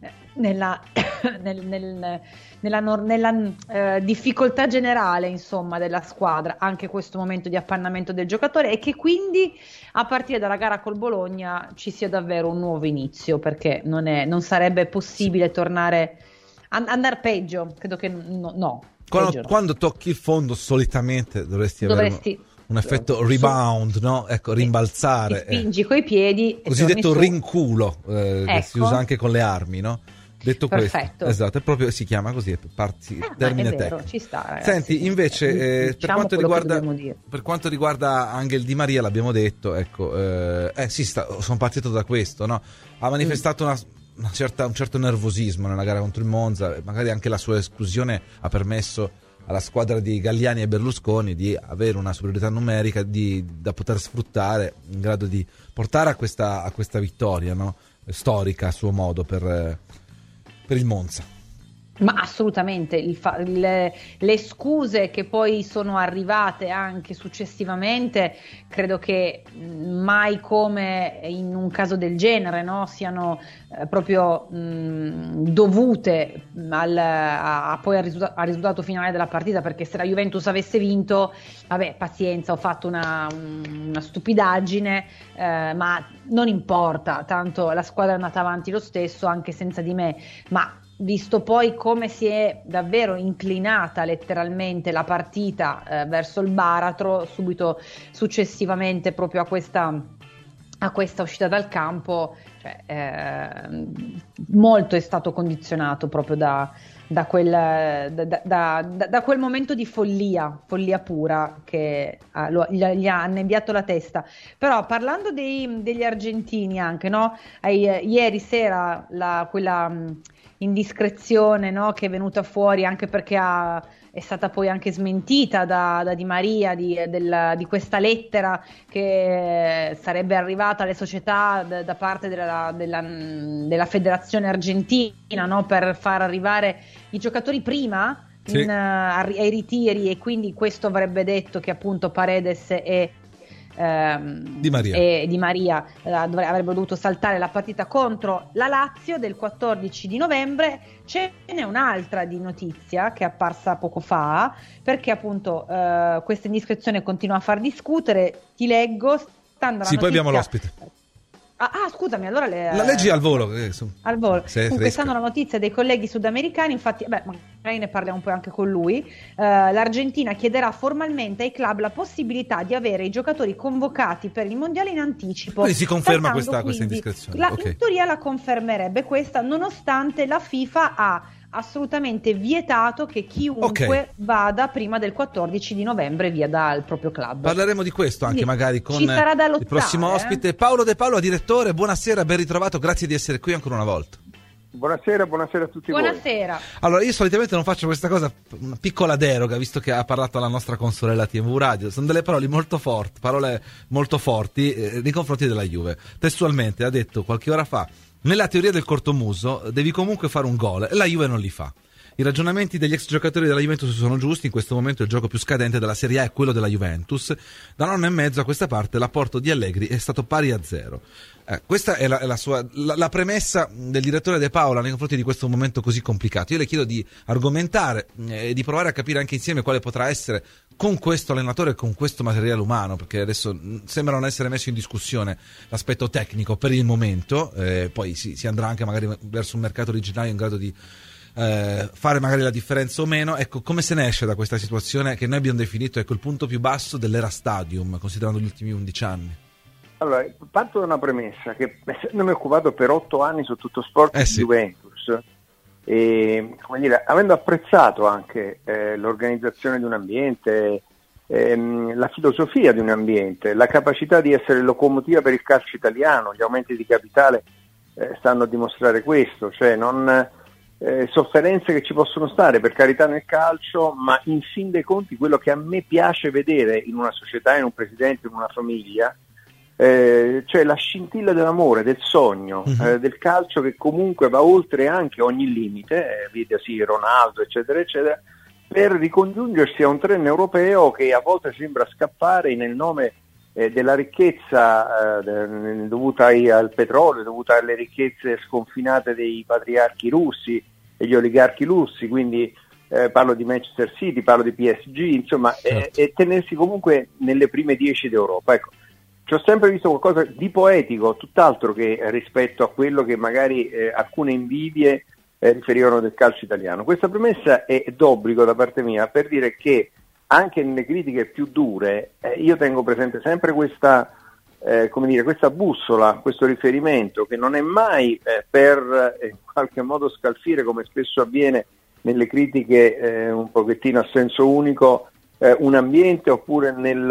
difficoltà generale, insomma, della squadra, anche questo momento di appannamento del giocatore, e che quindi a partire dalla gara col Bologna ci sia davvero un nuovo inizio, perché non sarebbe possibile tornare andare peggio, credo che no. Quando tocchi il fondo solitamente dovresti avere un effetto rebound, no? Ecco, rimbalzare. Ti spingi coi piedi, cosiddetto rinculo, che si usa anche con le armi, no? Detto perfetto. Questo, esatto, è proprio, si chiama così, termine è vero, tecnico. ci sta, ragazzi. Senti, invece, diciamo per quanto riguarda Angel Di Maria, l'abbiamo detto, ecco, sono partito da questo, no? Ha manifestato un certo nervosismo nella gara contro il Monza, magari anche la sua esclusione ha permesso alla squadra di Galliani e Berlusconi di avere una superiorità numerica da poter sfruttare, in grado di portare a questa vittoria, no? Storica a suo modo per il Monza. Ma assolutamente, le scuse che poi sono arrivate anche successivamente, credo che mai come in un caso del genere, no, siano proprio dovute poi al risultato finale della partita, perché se la Juventus avesse vinto, vabbè, pazienza, ho fatto una stupidaggine, ma non importa, tanto la squadra è andata avanti lo stesso anche senza di me, ma visto poi come si è davvero inclinata letteralmente la partita verso il baratro, subito successivamente proprio a questa uscita dal campo, cioè, molto è stato condizionato proprio da quel momento di follia pura che gli ha annebbiato la testa. Però parlando degli argentini anche, no? Ieri sera quella indiscrezione, no, che è venuta fuori, anche perché è stata poi anche smentita da Di Maria di questa lettera che sarebbe arrivata alle società da parte della federazione argentina, no, per far arrivare i giocatori prima ai ritiri, e quindi questo avrebbe detto che appunto Paredes e Di Maria avrebbero dovuto saltare la partita contro la Lazio del 14 di novembre. Ce n'è un'altra di notizia che è apparsa poco fa, perché appunto questa indiscrezione continua a far discutere. Ti leggo, stando alla notizia, poi abbiamo l'ospite. Scusami, allora la leggi al volo. Al volo. Comunque, stando la notizia dei colleghi sudamericani, infatti, magari ne parliamo poi anche con lui. L'Argentina chiederà formalmente ai club la possibilità di avere i giocatori convocati per il mondiale in anticipo. Quindi si conferma questa indiscrezione. In teoria la confermerebbe questa, nonostante la FIFA ha assolutamente vietato che chiunque vada prima del 14 di novembre via dal proprio club. Parleremo di questo anche magari con il prossimo ospite. Paolo De Paolo, direttore, buonasera, ben ritrovato, grazie di essere qui ancora una volta. Buonasera a tutti voi. Allora, io solitamente non faccio questa cosa, una piccola deroga, visto che ha parlato la nostra consorella TV Radio. Sono delle parole molto forti nei confronti della Juve. Testualmente ha detto qualche ora fa: nella teoria del cortomuso devi comunque fare un gol, e la Juve non li fa. I ragionamenti degli ex giocatori della Juventus sono giusti. In questo momento il gioco più scadente della Serie A è quello della Juventus. Da un anno e mezzo a questa parte l'apporto di Allegri è stato pari a 0. Questa è la premessa del direttore De Paola nei confronti di questo momento così complicato. Io le chiedo di argomentare e di provare a capire anche insieme quale potrà essere, con questo allenatore e con questo materiale umano, perché adesso sembra non essere messo in discussione l'aspetto tecnico per il momento, poi si andrà anche magari verso un mercato originario in grado di fare magari la differenza o meno. Ecco, come se ne esce da questa situazione che noi abbiamo definito il punto più basso dell'era Stadium, considerando gli ultimi 11 anni? Allora, parto da una premessa, che mi ho occupato per 8 anni su tutto sport di Juventus, e avendo apprezzato anche l'organizzazione di un ambiente, la filosofia di un ambiente, la capacità di essere locomotiva per il calcio italiano, gli aumenti di capitale stanno a dimostrare questo, cioè non sofferenze che ci possono stare, per carità, nel calcio, ma in fin dei conti quello che a me piace vedere in una società, in un presidente, in una famiglia, cioè la scintilla dell'amore, del sogno, del calcio che comunque va oltre anche ogni limite, vedi Ronaldo eccetera eccetera, per ricongiungersi a un treno europeo che a volte sembra scappare nel nome della ricchezza dovuta al petrolio, dovuta alle ricchezze sconfinate dei patriarchi russi e gli oligarchi russi, quindi parlo di Manchester City, parlo di PSG, insomma, e tenersi comunque nelle prime 10 d'Europa. Ecco, ci ho sempre visto qualcosa di poetico, tutt'altro che rispetto a quello che magari alcune invidie riferivano del calcio italiano. Questa premessa è d'obbligo da parte mia per dire che anche nelle critiche più dure io tengo presente sempre questa bussola, questo riferimento, che non è mai per in qualche modo scalfire, come spesso avviene nelle critiche un pochettino a senso unico, un ambiente, oppure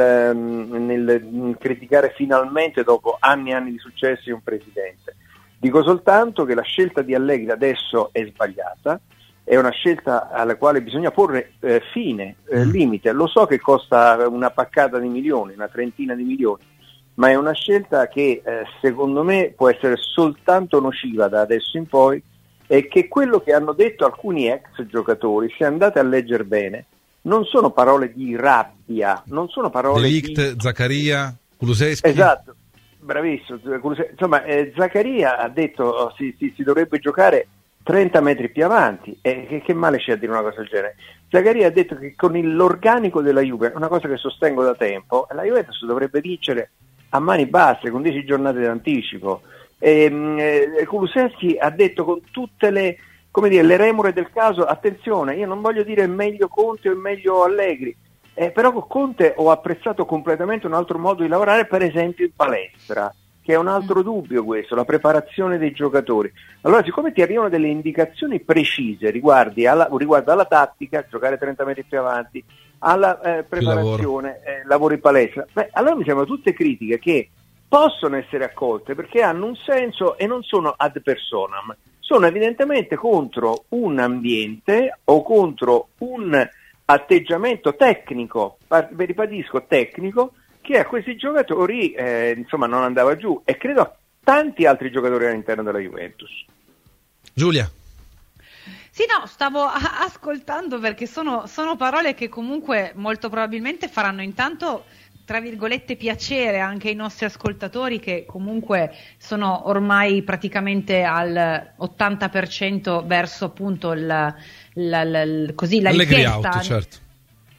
nel criticare finalmente dopo anni e anni di successi un presidente. Dico soltanto che la scelta di Allegri adesso è sbagliata, è una scelta alla quale bisogna porre fine, limite. Lo so che costa una paccata di milioni, una trentina di milioni, ma è una scelta che secondo me può essere soltanto nociva da adesso in poi, e che quello che hanno detto alcuni ex giocatori, se andate a leggere bene, non sono parole di rabbia, non sono parole Delict, Zaccaria, Kulusevski. Esatto, bravissimo. Insomma, Zaccaria ha detto si dovrebbe giocare 30 metri più avanti, e che male c'è a dire una cosa del genere. Zaccaria ha detto che con l'organico della Juve, una cosa che sostengo da tempo, la Juventus dovrebbe vincere a mani basse, con 10 giornate d'anticipo. Kulusevski ha detto con tutte le remore del caso: attenzione, io non voglio dire meglio Conte o meglio Allegri, però con Conte ho apprezzato completamente un altro modo di lavorare, per esempio in palestra, che è un altro dubbio questo, la preparazione dei giocatori. Allora, siccome ti arrivano delle indicazioni precise riguardo alla tattica, giocare 30 metri più avanti, alla preparazione, lavoro in palestra, allora mi sembrano tutte critiche che possono essere accolte perché hanno un senso e non sono ad personam, sono evidentemente contro un ambiente o contro un atteggiamento tecnico, ribadisco tecnico, che a questi giocatori non andava giù, e credo a tanti altri giocatori all'interno della Juventus. Giulia. Sì, no, stavo ascoltando, perché sono parole che comunque molto probabilmente faranno intanto, tra virgolette, piacere anche ai nostri ascoltatori, che comunque sono ormai praticamente al 80% verso appunto la richiesta. Out, certo.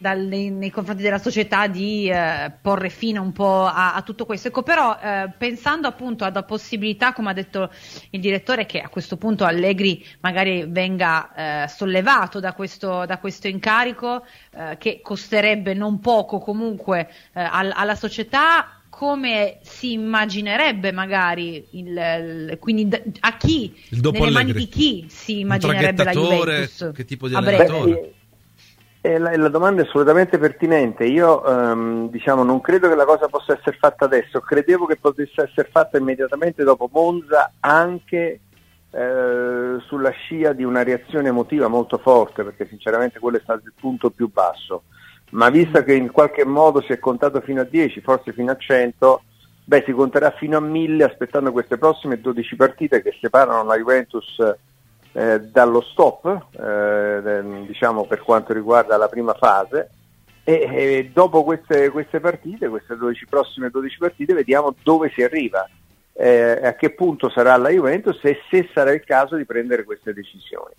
nei confronti della società di porre fine un po' a tutto questo. Ecco, però pensando appunto alla possibilità, come ha detto il direttore, che a questo punto Allegri magari venga sollevato da questo incarico, che costerebbe non poco comunque alla società, come si immaginerebbe magari quindi a chi, nelle mani di chi si immaginerebbe la Juventus? Che tipo di allenatore? La domanda è assolutamente pertinente. Io diciamo non credo che la cosa possa essere fatta adesso, credevo che potesse essere fatta immediatamente dopo Monza, anche sulla scia di una reazione emotiva molto forte, perché sinceramente quello è stato il punto più basso. Ma visto che in qualche modo si è contato fino a 10, forse fino a 100, si conterà fino a 1000 aspettando queste prossime 12 partite che separano la Juventus dallo stop, diciamo per quanto riguarda la prima fase, e dopo queste partite, queste prossime 12 partite, vediamo dove si arriva, a che punto sarà la Juventus e se sarà il caso di prendere queste decisioni.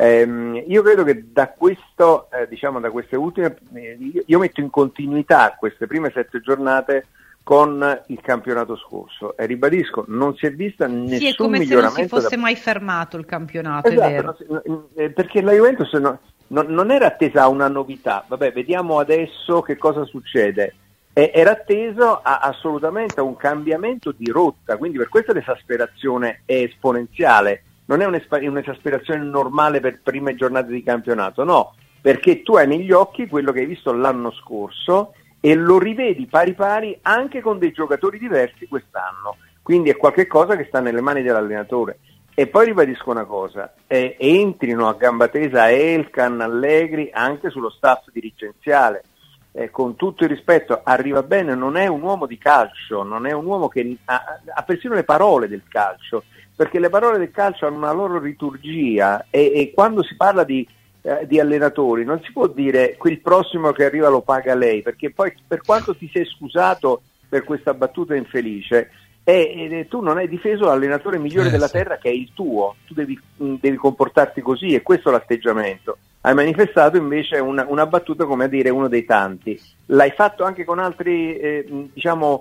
Io credo che da questo, diciamo da queste ultime, io metto in continuità queste prime 7 giornate con il campionato scorso e ribadisco, non si è vista nessun miglioramento. Sì, è come se non si fosse mai fermato il campionato, esatto, è vero. Perché la Juventus non era attesa a una novità, vediamo adesso che cosa succede. Era atteso assolutamente a un cambiamento di rotta, quindi per questo l'esasperazione è esponenziale. Non è un'esasperazione normale per prime giornate di campionato, no, perché tu hai negli occhi quello che hai visto l'anno scorso e lo rivedi pari pari anche con dei giocatori diversi quest'anno, quindi è qualcosa che sta nelle mani dell'allenatore. E poi ribadisco una cosa, entrino a gamba tesa Elkann, Allegri anche sullo staff dirigenziale, con tutto il rispetto, arriva bene, non è un uomo di calcio, non è un uomo che ha persino le parole del calcio, perché le parole del calcio hanno una loro liturgia e quando si parla di allenatori non si può dire quel prossimo che arriva lo paga lei, perché poi per quanto ti sei scusato per questa battuta infelice tu non hai difeso l'allenatore migliore della terra, che è il tuo, tu devi comportarti così, e questo è l'atteggiamento. Hai manifestato invece una battuta come a dire uno dei tanti, l'hai fatto anche con altri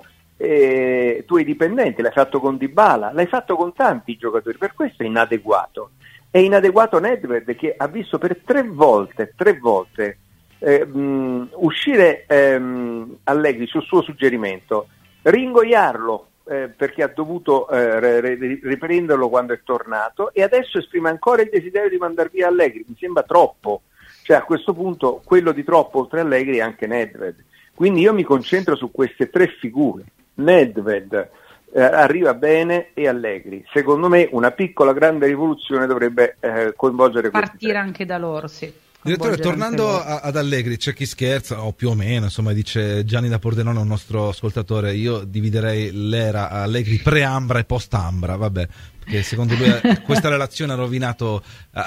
tuoi dipendenti, l'hai fatto con Dybala, l'hai fatto con tanti giocatori, per questo è inadeguato. È inadeguato Nedved, che ha visto per tre volte uscire Allegri sul suo suggerimento, ringoiarlo perché ha dovuto riprenderlo quando è tornato, e adesso esprime ancora il desiderio di mandar via Allegri. Mi sembra troppo, cioè a questo punto quello di troppo oltre Allegri è anche Nedved. Quindi io mi concentro su queste 3 figure. Nedved arriva bene e Allegri. Secondo me una piccola grande rivoluzione dovrebbe coinvolgere partire anche da loro, sì. Direttore, tornando ad Allegri, c'è chi scherza, o più o meno, insomma, dice Gianni da Pordenone, un nostro ascoltatore, io dividerei l'era Allegri pre-Ambra e post-Ambra, vabbè, perché secondo lui questa relazione ha rovinato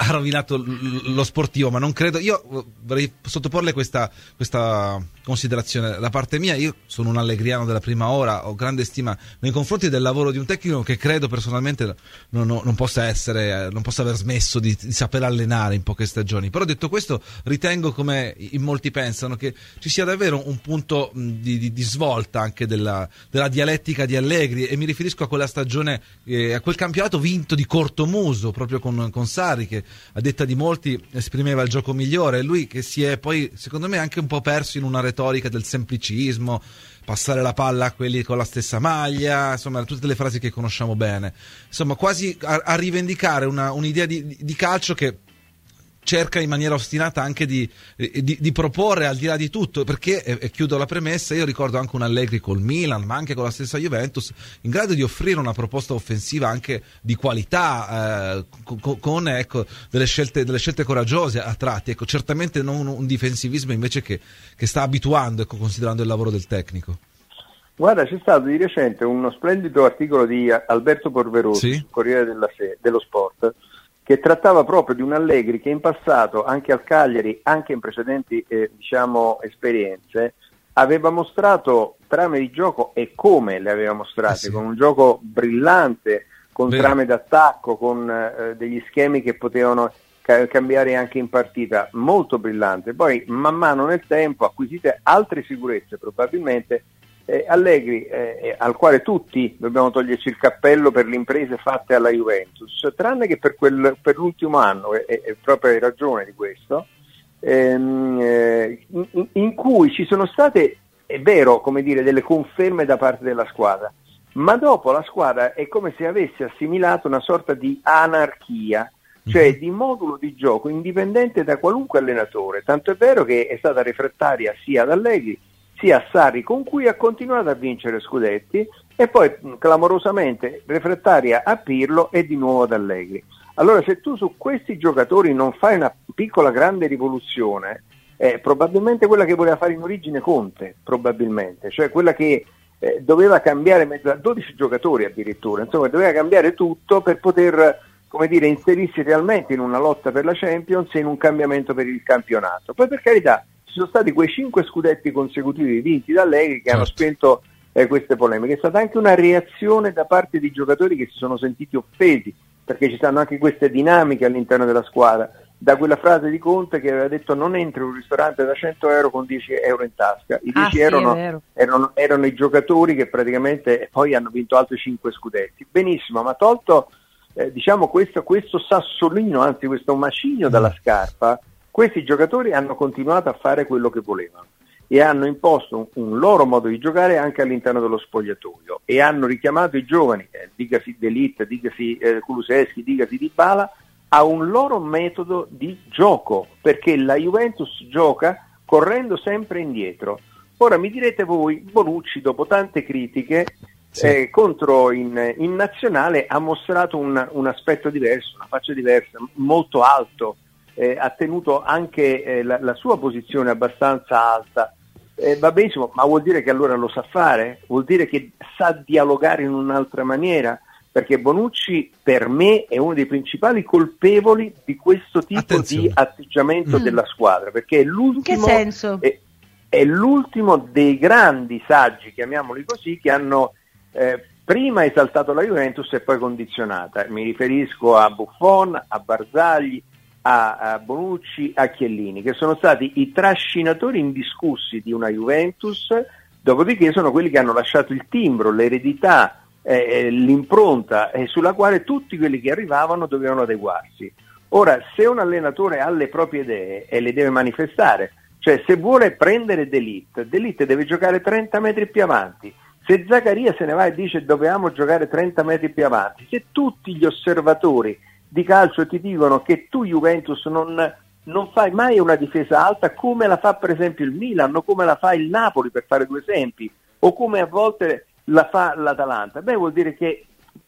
lo sportivo, ma non credo. Io vorrei sottoporle questa considerazione da parte mia. Io sono un allegriano della prima ora, ho grande stima nei confronti del lavoro di un tecnico che credo personalmente non possa aver smesso di saper allenare in poche stagioni. Però detto questo, ritengo, come in molti pensano, che ci sia davvero un punto di svolta anche della dialettica di Allegri, e mi riferisco a quella stagione, a quel campionato vinto di cortomuso proprio con Sarri, che a detta di molti esprimeva il gioco migliore, e lui che si è poi secondo me anche un po' perso in una retorica del semplicismo, passare la palla a quelli con la stessa maglia, insomma tutte le frasi che conosciamo bene, insomma quasi a rivendicare un'idea di calcio che cerca in maniera ostinata anche di proporre al di là di tutto, perché, e chiudo la premessa, io ricordo anche un Allegri col Milan, ma anche con la stessa Juventus, in grado di offrire una proposta offensiva anche di qualità, con delle scelte coraggiose a tratti, certamente non un difensivismo invece che sta abituando, considerando il lavoro del tecnico. Guarda, c'è stato di recente uno splendido articolo di Alberto Porverosi, sì, Corriere dello Sport, che trattava proprio di un Allegri che in passato, anche al Cagliari, anche in precedenti esperienze, aveva mostrato trame di gioco, e come le aveva mostrate, sì, con un gioco brillante, con trame d'attacco, con degli schemi che potevano cambiare anche in partita, molto brillante. Poi man mano nel tempo, acquisite altre sicurezze probabilmente, Allegri, al quale tutti dobbiamo toglierci il cappello per le imprese fatte alla Juventus, tranne che per l'ultimo anno, e proprio hai ragione di questo, in cui ci sono state, è vero, come dire, delle conferme da parte della squadra, ma dopo la squadra è come se avesse assimilato una sorta di anarchia, cioè di modulo di gioco indipendente da qualunque allenatore, tanto è vero che è stata refrattaria sia ad Allegri sia a Sarri, con cui ha continuato a vincere scudetti, e poi clamorosamente refrattaria a Pirlo e di nuovo ad Allegri. Allora, se tu su questi giocatori non fai una piccola grande rivoluzione, probabilmente quella che voleva fare in origine Conte, probabilmente, cioè quella che doveva cambiare 12 giocatori addirittura, insomma doveva cambiare tutto per poter, come dire, inserirsi realmente in una lotta per la Champions e in un cambiamento per il campionato. Poi, per carità, ci sono stati quei 5 scudetti consecutivi vinti da Allegri che hanno spento queste polemiche. È stata anche una reazione da parte di giocatori che si sono sentiti offesi, perché ci stanno anche queste dinamiche all'interno della squadra, da quella frase di Conte che aveva detto: non entri in un ristorante da 100 euro con 10 euro in tasca. I 10 erano i giocatori che praticamente poi hanno vinto altri 5 scudetti. Benissimo, ma tolto diciamo questo sassolino, anzi questo macigno dalla scarpa, questi giocatori hanno continuato a fare quello che volevano e hanno imposto un loro modo di giocare anche all'interno dello spogliatoio, e hanno richiamato i giovani, dicasi De Ligt, dicasi Kulusevski, dicasi Dybala, a un loro metodo di gioco, perché la Juventus gioca correndo sempre indietro. Ora mi direte voi, Bonucci dopo tante critiche contro in nazionale ha mostrato un aspetto diverso, una faccia diversa, molto alto, ha tenuto anche la sua posizione abbastanza alta. Va benissimo, ma vuol dire che allora lo sa fare? Vuol dire che sa dialogare in un'altra maniera? Perché Bonucci per me è uno dei principali colpevoli di questo tipo di atteggiamento della squadra, perché è l'ultimo, che senso? È l'ultimo dei grandi saggi, chiamiamoli così, che hanno prima esaltato la Juventus e poi condizionata. Mi riferisco a Buffon, a Barzagli, a Bonucci, a Chiellini, che sono stati i trascinatori indiscussi di una Juventus, dopodiché sono quelli che hanno lasciato il timbro, l'eredità, l'impronta sulla quale tutti quelli che arrivavano dovevano adeguarsi. Ora, se un allenatore ha le proprie idee e le deve manifestare, cioè se vuole prendere De Ligt deve giocare 30 metri più avanti. Se Zaccaria se ne va e dice dovevamo giocare 30 metri più avanti, se tutti gli osservatori di calcio ti dicono che tu Juventus non fai mai una difesa alta come la fa per esempio il Milan o come la fa il Napoli, per fare 2 esempi, o come a volte la fa l'Atalanta, vuol dire che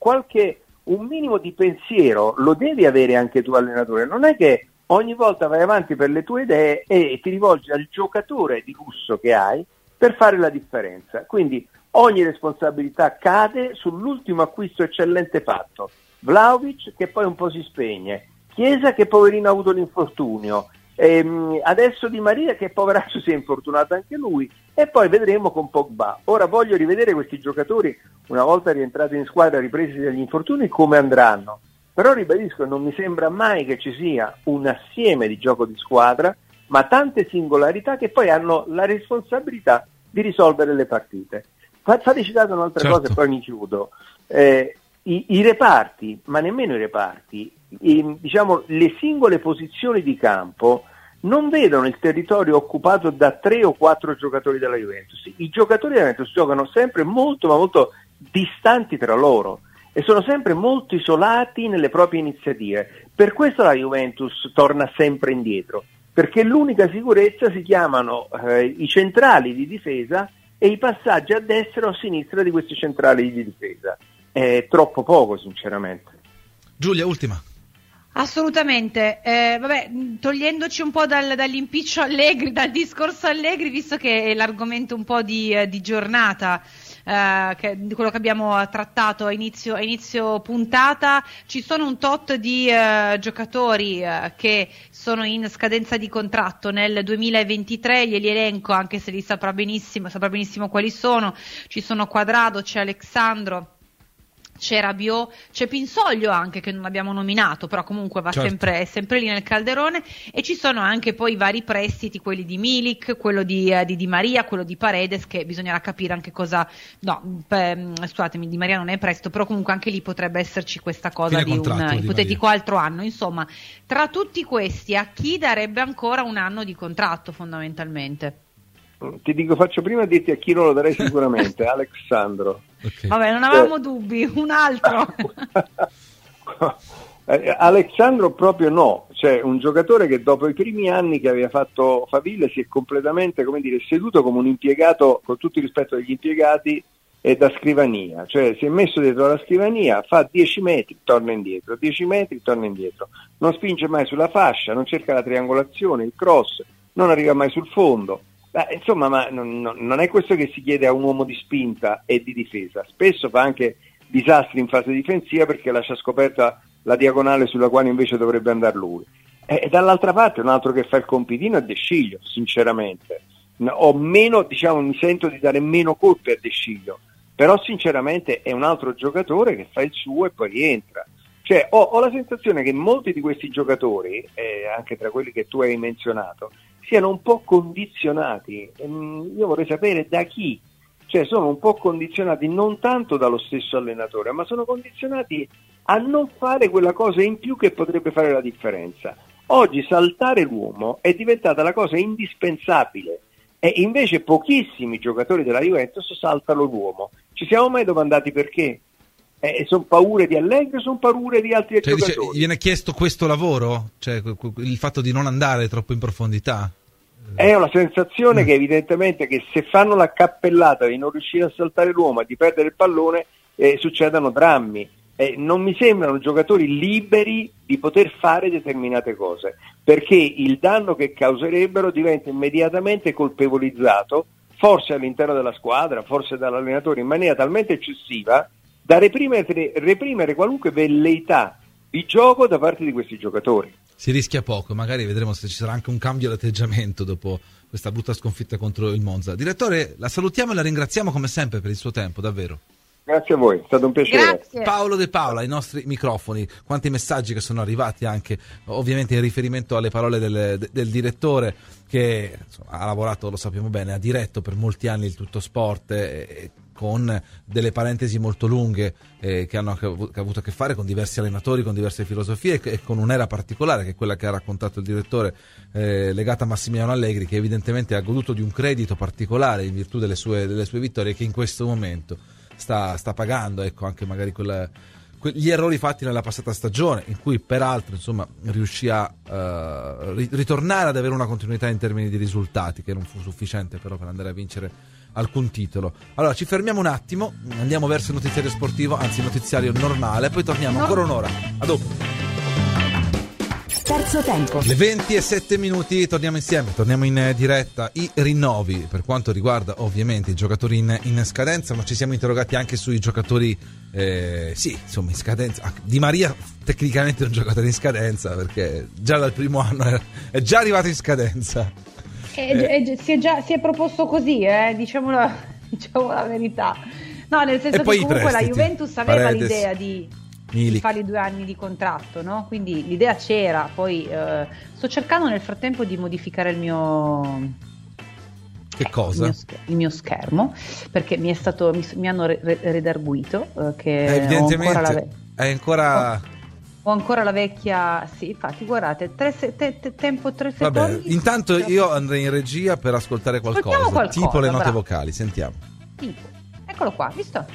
un minimo di pensiero lo devi avere anche tu allenatore. Non è che ogni volta vai avanti per le tue idee e ti rivolgi al giocatore di lusso che hai per fare la differenza. Quindi ogni responsabilità cade sull'ultimo acquisto eccellente fatto, Vlahovic, che poi un po' si spegne, Chiesa che poverino ha avuto l'infortunio, adesso Di Maria che poveraccio si è infortunato anche lui, e poi vedremo con Pogba. Ora voglio rivedere questi giocatori una volta rientrati in squadra, ripresi dagli infortuni, come andranno, però ribadisco, non mi sembra mai che ci sia un assieme di gioco di squadra, ma tante singolarità che poi hanno la responsabilità di risolvere le partite. Fateci dare un'altra cosa e poi mi chiudo. I reparti, ma nemmeno i reparti, diciamo le singole posizioni di campo non vedono il territorio occupato da 3 o 4 giocatori della Juventus. I giocatori della Juventus giocano sempre molto ma molto distanti tra loro e sono sempre molto isolati nelle proprie iniziative. Per questo la Juventus torna sempre indietro, perché l'unica sicurezza si chiamano i centrali di difesa e i passaggi a destra o a sinistra di questi centrali di difesa. È troppo poco, sinceramente. Giulia, ultima. Assolutamente, togliendoci un po' dall'impiccio Allegri, dal discorso Allegri, visto che è l'argomento un po' di giornata, di quello che abbiamo trattato a inizio puntata, ci sono un tot di giocatori che sono in scadenza di contratto nel 2023, glieli elenco anche se saprà benissimo quali sono. Ci sono Quadrado, c'è Alexandro, c'è Rabiot, c'è Pinsoglio anche che non abbiamo nominato, però comunque va è sempre lì nel calderone, e ci sono anche poi i vari prestiti, quelli di Milik, quello di Di Maria, quello di Paredes, che bisognerà capire anche cosa, scusatemi, Di Maria non è prestito, però comunque anche lì potrebbe esserci questa cosa di un ipotetico altro anno. Insomma, tra tutti questi a chi darebbe ancora un anno di contratto fondamentalmente? Ti dico, faccio prima dirti a chi non lo darei sicuramente, Alexandro. Okay. Vabbè, non avevamo dubbi, un altro. Alexandro proprio no, cioè un giocatore che dopo i primi anni che aveva fatto Faville si è completamente, come dire, seduto come un impiegato, con tutto il rispetto degli impiegati, da scrivania, cioè si è messo dietro la scrivania, fa 10 metri, torna indietro, 10 metri, torna indietro, non spinge mai sulla fascia, non cerca la triangolazione, il cross, non arriva mai sul fondo. Insomma, ma non è questo che si chiede a un uomo di spinta e di difesa. Spesso fa anche disastri in fase difensiva perché lascia scoperta la diagonale sulla quale invece dovrebbe andare lui. E dall'altra parte un altro che fa il compitino è De Sciglio, sinceramente. Ho meno, mi sento di dare meno colpe a De Sciglio, però sinceramente è un altro giocatore che fa il suo e poi rientra. Cioè ho la sensazione che molti di questi giocatori, anche tra quelli che tu hai menzionato, siano un po' condizionati. Io vorrei sapere da chi. Cioè sono un po' condizionati non tanto dallo stesso allenatore, ma sono condizionati a non fare quella cosa in più che potrebbe fare la differenza. Oggi saltare l'uomo è diventata la cosa indispensabile, e invece pochissimi giocatori della Juventus saltano l'uomo. Ci siamo mai domandati perché? Sono paure di Allegri o sono paure di altri giocatori? Gli viene chiesto questo lavoro? Cioè il fatto di non andare troppo in profondità? Ho la sensazione che evidentemente che se fanno la cappellata di non riuscire a saltare l'uomo e di perdere il pallone succedano drammi. Non mi sembrano giocatori liberi di poter fare determinate cose, perché il danno che causerebbero diventa immediatamente colpevolizzato, forse all'interno della squadra, forse dall'allenatore, in maniera talmente eccessiva da reprimere qualunque velleità di gioco da parte di questi giocatori. Si rischia poco, magari vedremo se ci sarà anche un cambio di atteggiamento dopo questa brutta sconfitta contro il Monza. Direttore, la salutiamo e la ringraziamo come sempre per il suo tempo, davvero. Grazie a voi, è stato un piacere. Grazie. Paolo De Paola, ai nostri microfoni, quanti messaggi che sono arrivati anche ovviamente in riferimento alle parole del direttore che insomma, ha lavorato, lo sappiamo bene, ha diretto per molti anni il Tutto Sport con delle parentesi molto lunghe che hanno avuto a che fare con diversi allenatori, con diverse filosofie e con un'era particolare che è quella che ha raccontato il direttore legata a Massimiliano Allegri, che evidentemente ha goduto di un credito particolare in virtù delle sue vittorie, che in questo momento sta pagando, ecco, anche magari gli errori fatti nella passata stagione, in cui peraltro insomma riuscì a ritornare ad avere una continuità in termini di risultati, che non fu sufficiente però per andare a vincere alcun titolo. Allora ci fermiamo un attimo, andiamo verso il notiziario sportivo, anzi il notiziario normale, poi torniamo ancora un'ora. A dopo. Terzo tempo. Le 20:07, torniamo insieme, torniamo in diretta. I rinnovi per quanto riguarda ovviamente i giocatori in scadenza, ma ci siamo interrogati anche sui giocatori in scadenza. Di Maria tecnicamente è un giocatore in scadenza, perché già dal primo anno è già arrivato in scadenza. Si è proposto così, diciamo la verità. No, nel senso che comunque la Juventus aveva l'idea di fare 2 anni di contratto, no? Quindi l'idea c'era. Poi sto cercando nel frattempo di modificare il mio... Che cosa? Il mio schermo, perché mi hanno redarguito che evidentemente ho ancora la vecchia. Sì, infatti guardate, tempo 3 secondi. Vabbè, intanto io andrei in regia per ascoltare qualcosa tipo le note vocali, sentiamo. Eccolo qua, visto?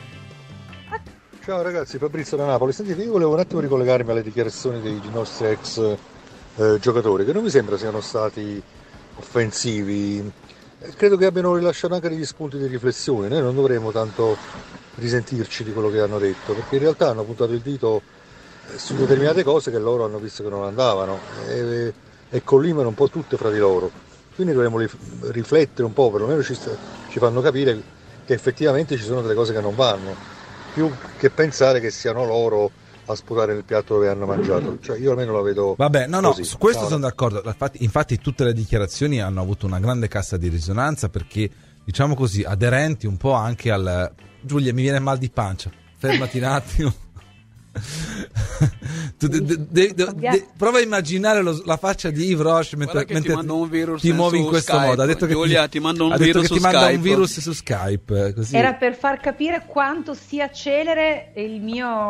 Ciao ragazzi, Fabrizio da Napoli. Sentite, io volevo un attimo ricollegarmi alle dichiarazioni dei nostri ex giocatori, che non mi sembra siano stati offensivi. Credo che abbiano rilasciato anche degli spunti di riflessione. Noi non dovremmo tanto risentirci di quello che hanno detto, perché in realtà hanno puntato il dito su determinate cose che loro hanno visto che non andavano e collimano un po' tutte fra di loro. Quindi dovremmo riflettere un po', perlomeno ci fanno capire che effettivamente ci sono delle cose che non vanno, più che pensare che siano loro a sputare nel piatto dove hanno mangiato. Cioè io almeno la vedo. Vabbè, no, così. Su questo sono d'accordo. Infatti tutte le dichiarazioni hanno avuto una grande cassa di risonanza, perché diciamo così aderenti un po' anche al Giulia, mi viene mal di pancia. fermati un attimo. Prova a immaginare la faccia di Yves Roche mentre ti muovi in questo Skype. modo. Ha detto che Giulia, ti manda un virus su Skype. Così. Era per far capire quanto sia celere il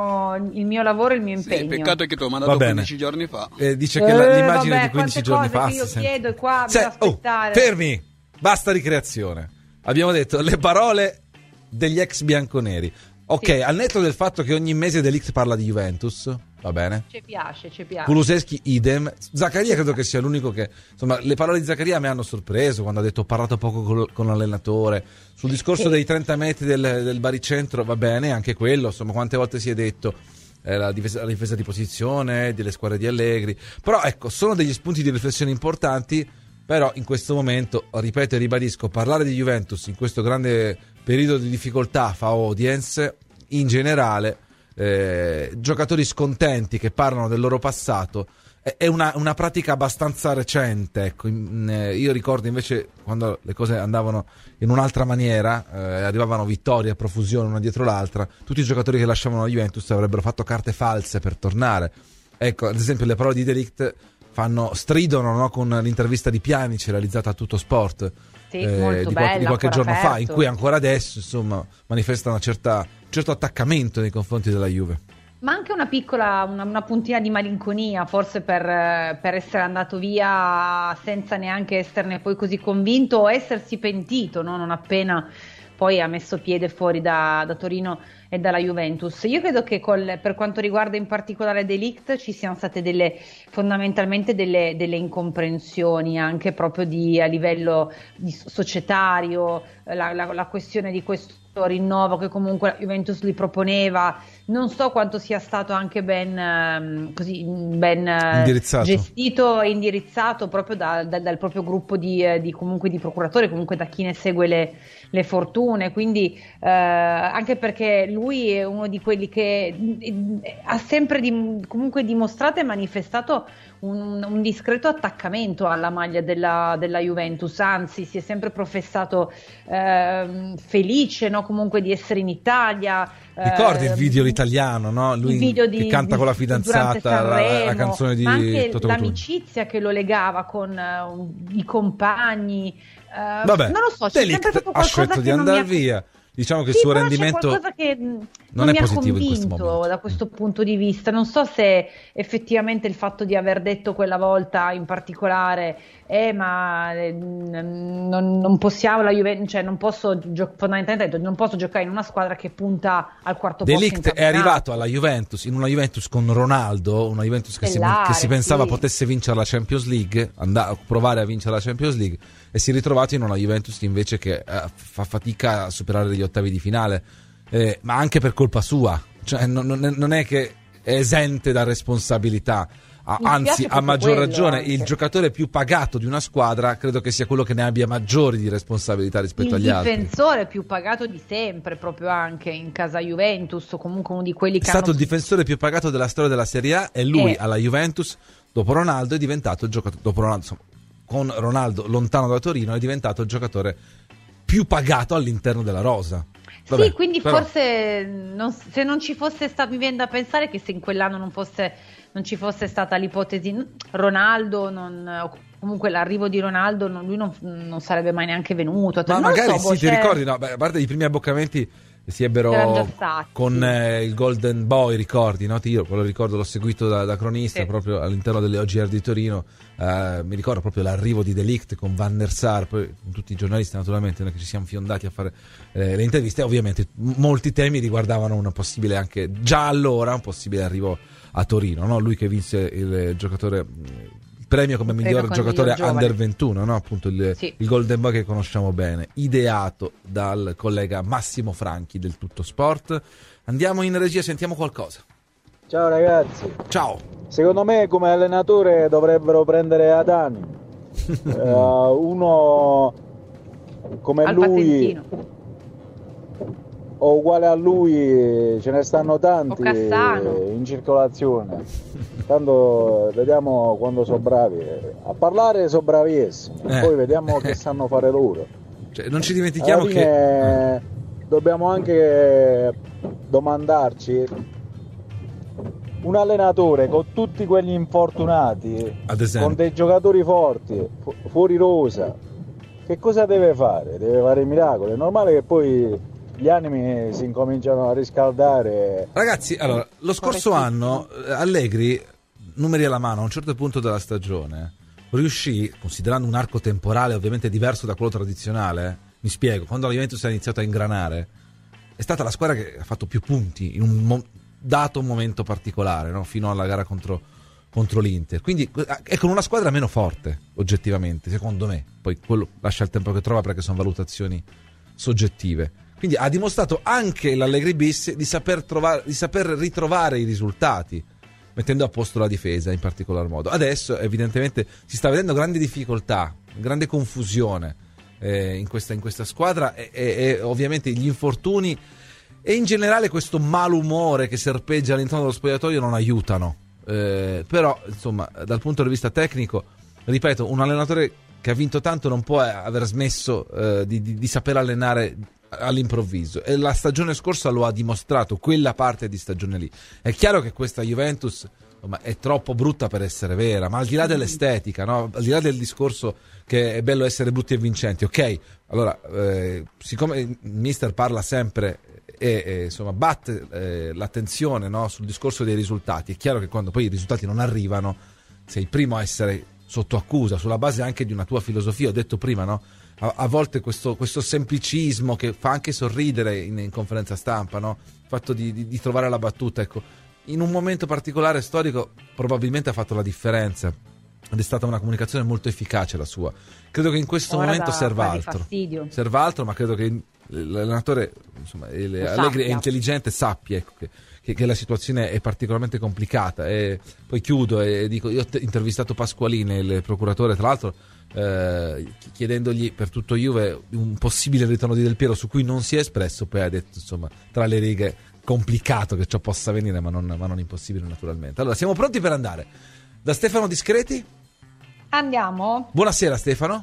mio lavoro e il mio impegno. Peccato che tu hai mandato 15 giorni fa. Dice che l'immagine di 15 giorni fa. Che io chiedo qua per aspettare. Fermi! Basta ricreazione. Abbiamo detto le parole degli ex bianconeri. Ok, sì. Al netto del fatto che ogni mese Delict parla di Juventus, va bene? Ci piace. Kulusevski idem. Zaccaria credo che sia l'unico che... Insomma, le parole di Zaccaria mi hanno sorpreso quando ha detto ho parlato poco con l'allenatore. Sul discorso dei 30 metri del baricentro, va bene, anche quello. Insomma, quante volte si è detto la difesa di posizione, delle squadre di Allegri. Però ecco, sono degli spunti di riflessione importanti. Però in questo momento, ripeto e ribadisco, parlare di Juventus in questo grande periodo di difficoltà fa audience, in generale giocatori scontenti che parlano del loro passato, è una pratica abbastanza recente. Ecco. Io ricordo invece quando le cose andavano in un'altra maniera, arrivavano vittorie a profusione una dietro l'altra, tutti i giocatori che lasciavano la Juventus avrebbero fatto carte false per tornare. Ecco, ad esempio le parole di Delict stridono, no, con l'intervista di Pjanic realizzata a Tutto Sport molto di qualche giorno aperto. fa, in cui ancora adesso insomma manifesta un certo attaccamento nei confronti della Juve. Ma anche una puntina di malinconia, forse per essere andato via senza neanche esserne poi così convinto o essersi pentito, no? Non appena poi ha messo piede fuori da Torino e dalla Juventus. Io credo che per quanto riguarda in particolare Delict ci siano state fondamentalmente delle incomprensioni anche proprio a livello societario, la questione di questo rinnovo che comunque la Juventus gli proponeva, non so quanto sia stato anche ben gestito e indirizzato proprio dal proprio gruppo di comunque di procuratori, comunque da chi ne segue le fortune, quindi anche perché lui è uno di quelli che ha sempre comunque dimostrato e manifestato un discreto attaccamento alla maglia della Juventus, anzi si è sempre professato felice, no? Comunque di essere in Italia. Ricordi il video italiano, no? Lui che canta con la fidanzata la canzone di ma anche Toto l'amicizia che lo legava con i compagni. Vabbè, non lo so, c'è sempre stato ha scelto di andare via. Diciamo che il suo rendimento c'è qualcosa che non è mi positivo ha in questo momento. Da questo punto di vista. Non so se effettivamente il fatto di aver detto quella volta in particolare ma non possiamo la Juventus, cioè non posso fondamentalmente non posso giocare in una squadra che punta al quarto posto. Delict è arrivato alla Juventus, in una Juventus con Ronaldo, una Juventus che si pensava potesse vincere la Champions League, provare a vincere la Champions League, e si è ritrovato in una Juventus invece che fa fatica a superare gli ottavi di finale, ma anche per colpa sua, cioè non è che è esente da responsabilità, anzi a maggior ragione anche. Il giocatore più pagato di una squadra credo che sia quello che ne abbia maggiori di responsabilità rispetto agli altri. Il difensore più pagato di sempre, proprio anche in casa Juventus, o comunque uno di quelli che è stato il difensore più pagato della storia della Serie A, e lui alla Juventus dopo Ronaldo è diventato il giocatore, dopo Ronaldo, insomma, con Ronaldo lontano da Torino, è diventato il giocatore più pagato all'interno della rosa. Vabbè, sì, quindi forse se non ci fosse stato, mi viene da pensare che se in quell'anno non ci fosse stata l'ipotesi Ronaldo, comunque l'arrivo di Ronaldo, lui non sarebbe mai neanche venuto. Ma magari ti ricordi, no? Beh, a parte i primi abboccamenti si ebbero con il Golden Boy, ricordi, no? Io quello ricordo, l'ho seguito da cronista proprio all'interno delle OGR di Torino. Mi ricordo proprio l'arrivo di Delict con Van der Sar, poi tutti i giornalisti naturalmente noi che ci siamo fiondati a fare le interviste, ovviamente molti temi riguardavano un possibile, anche già allora un possibile arrivo a Torino, no? Lui che vinse il premio come miglior giocatore under 21, no? Appunto il Golden Boy che conosciamo bene, ideato dal collega Massimo Franchi del Tutto Sport. Andiamo in regia, sentiamo qualcosa. Ciao ragazzi. Ciao. Secondo me come allenatore dovrebbero prendere Adani, uno come al lui patentino, o uguale a lui, ce ne stanno tanti in circolazione, tanto vediamo quando sono bravi a parlare, sono bravissimi, poi vediamo che sanno fare loro. Cioè, non ci dimentichiamo che dobbiamo anche domandarci un allenatore con tutti quegli infortunati, ad esempio, con dei giocatori forti, fuori rosa, che cosa deve fare? Deve fare miracoli. È normale che poi gli animi si incominciano a riscaldare. Ragazzi, allora, lo scorso anno Allegri, numeri alla mano, a un certo punto della stagione riuscì, considerando un arco temporale ovviamente diverso da quello tradizionale, mi spiego, quando la Juventus ha iniziato a ingranare, è stata la squadra che ha fatto più punti in un dato momento particolare, no? Fino alla gara contro l'Inter, quindi è con una squadra meno forte oggettivamente, secondo me, poi quello lascia il tempo che trova perché sono valutazioni soggettive, quindi ha dimostrato anche l'Allegri bis di saper ritrovare i risultati, mettendo a posto la difesa in particolar modo. Adesso evidentemente si sta vedendo grande difficoltà, grande confusione in questa squadra e ovviamente gli infortuni e in generale questo malumore che serpeggia all'interno dello spogliatoio non aiutano, però insomma dal punto di vista tecnico, ripeto, un allenatore che ha vinto tanto non può aver smesso di saper allenare all'improvviso, e la stagione scorsa lo ha dimostrato, quella parte di stagione lì. È chiaro che questa Juventus è troppo brutta per essere vera, ma al di là dell'estetica, no? Al di là del discorso che è bello essere brutti e vincenti, ok, allora siccome il mister parla sempre e insomma batte l'attenzione, no, sul discorso dei risultati, è chiaro che quando poi i risultati non arrivano sei il primo a essere sotto accusa sulla base anche di una tua filosofia. Ho detto prima, no? A volte questo semplicismo che fa anche sorridere in conferenza stampa, no? Il fatto di trovare la battuta, ecco, in un momento particolare storico probabilmente ha fatto la differenza ed è stata una comunicazione molto efficace la sua. Credo che in questo momento serva altro, ma credo che l'allenatore, insomma, Allegri è intelligente, sappia, ecco, che la situazione è particolarmente complicata. E poi chiudo e dico, io ho intervistato Pasqualini, il procuratore, tra l'altro, chiedendogli per tutto Juve un possibile ritorno di Del Piero, su cui non si è espresso. Poi ha detto, insomma, tra le righe, complicato che ciò possa avvenire, ma non impossibile naturalmente. Allora, siamo pronti per andare da Stefano Discreti? Andiamo. Buonasera Stefano.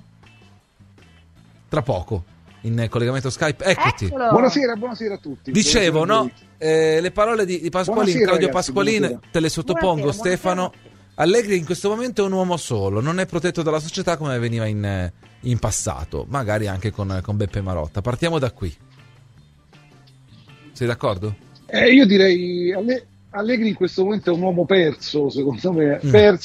Tra poco in collegamento Skype, eccoti. Eccolo. Buonasera a tutti. Dicevo, no? Le parole di Pasqualini, Claudio Pasqualini, te le sottopongo. Stefano, Allegri in questo momento è un uomo solo, non è protetto dalla società come veniva in passato, magari anche con Beppe Marotta. Partiamo da qui. Sei d'accordo? Io direi Allegri in questo momento è un uomo perso, secondo me.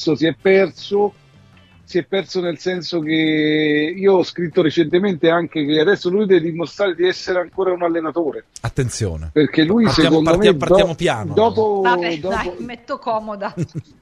Si è perso nel senso che io ho scritto recentemente anche che adesso lui deve dimostrare di essere ancora un allenatore. Attenzione. Perché lui partiamo piano. Dopo, dai, metto comoda.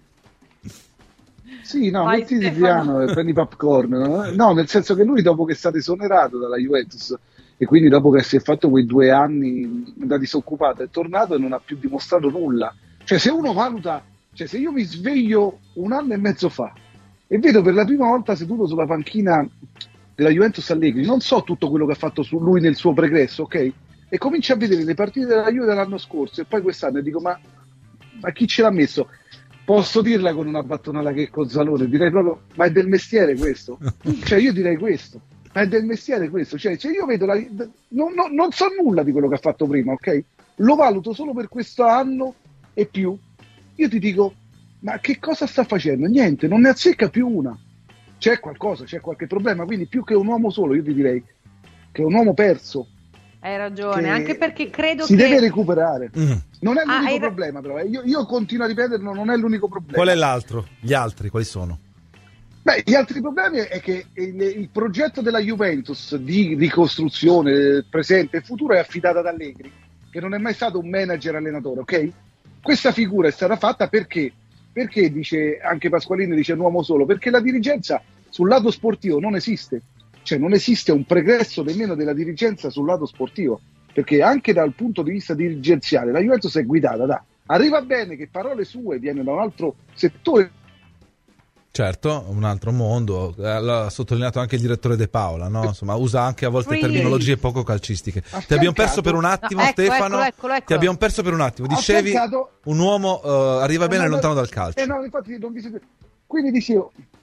Sì, no, mettiti piano e prendi popcorn. No, nel senso che lui dopo che è stato esonerato dalla Juventus e quindi dopo che si è fatto quei 2 anni da disoccupato è tornato e non ha più dimostrato nulla. Cioè se uno valuta, se io mi sveglio 1 anno e mezzo fa e vedo per la prima volta seduto sulla panchina della Juventus Allegri, non so tutto quello che ha fatto su lui nel suo pregresso, ok? E comincio a vedere le partite della Juve dell'anno scorso e poi quest'anno e dico ma chi ce l'ha messo? Posso dirla con una battonata che con Zalone, direi proprio, ma è del mestiere questo? Cioè io direi questo, ma è del mestiere questo? Cioè io vedo, non so nulla di quello che ha fatto prima, ok? Lo valuto solo per questo anno e più. Io ti dico, ma che cosa sta facendo? Niente, non ne azzecca più una. C'è qualcosa, c'è qualche problema, quindi più che un uomo solo io ti direi che è un uomo perso. Hai ragione, anche perché credo si deve recuperare. Non è l'unico problema, però. Io continuo a ripeterlo, non è l'unico problema. Qual è l'altro? Gli altri, quali sono? Beh, gli altri problemi è che il progetto della Juventus di ricostruzione presente e futuro è affidato ad Allegri, che non è mai stato un manager allenatore, ok? Questa figura è stata fatta perché dice anche Pasqualini, dice un uomo solo, perché la dirigenza sul lato sportivo non esiste. Cioè non esiste un pregresso nemmeno della dirigenza sul lato sportivo, perché anche dal punto di vista dirigenziale la Juventus è guidata da arriva bene che parole sue viene da un altro settore. Certo, un altro mondo, l'ha sottolineato anche il direttore De Paola, no? Insomma, usa anche a volte terminologie poco calcistiche. Ti abbiamo perso per un attimo, Stefano. Ecco. Ti abbiamo perso per un attimo. Dicevi un uomo arriva bene lontano dal calcio. No, infatti non vi siete... Quindi dicevo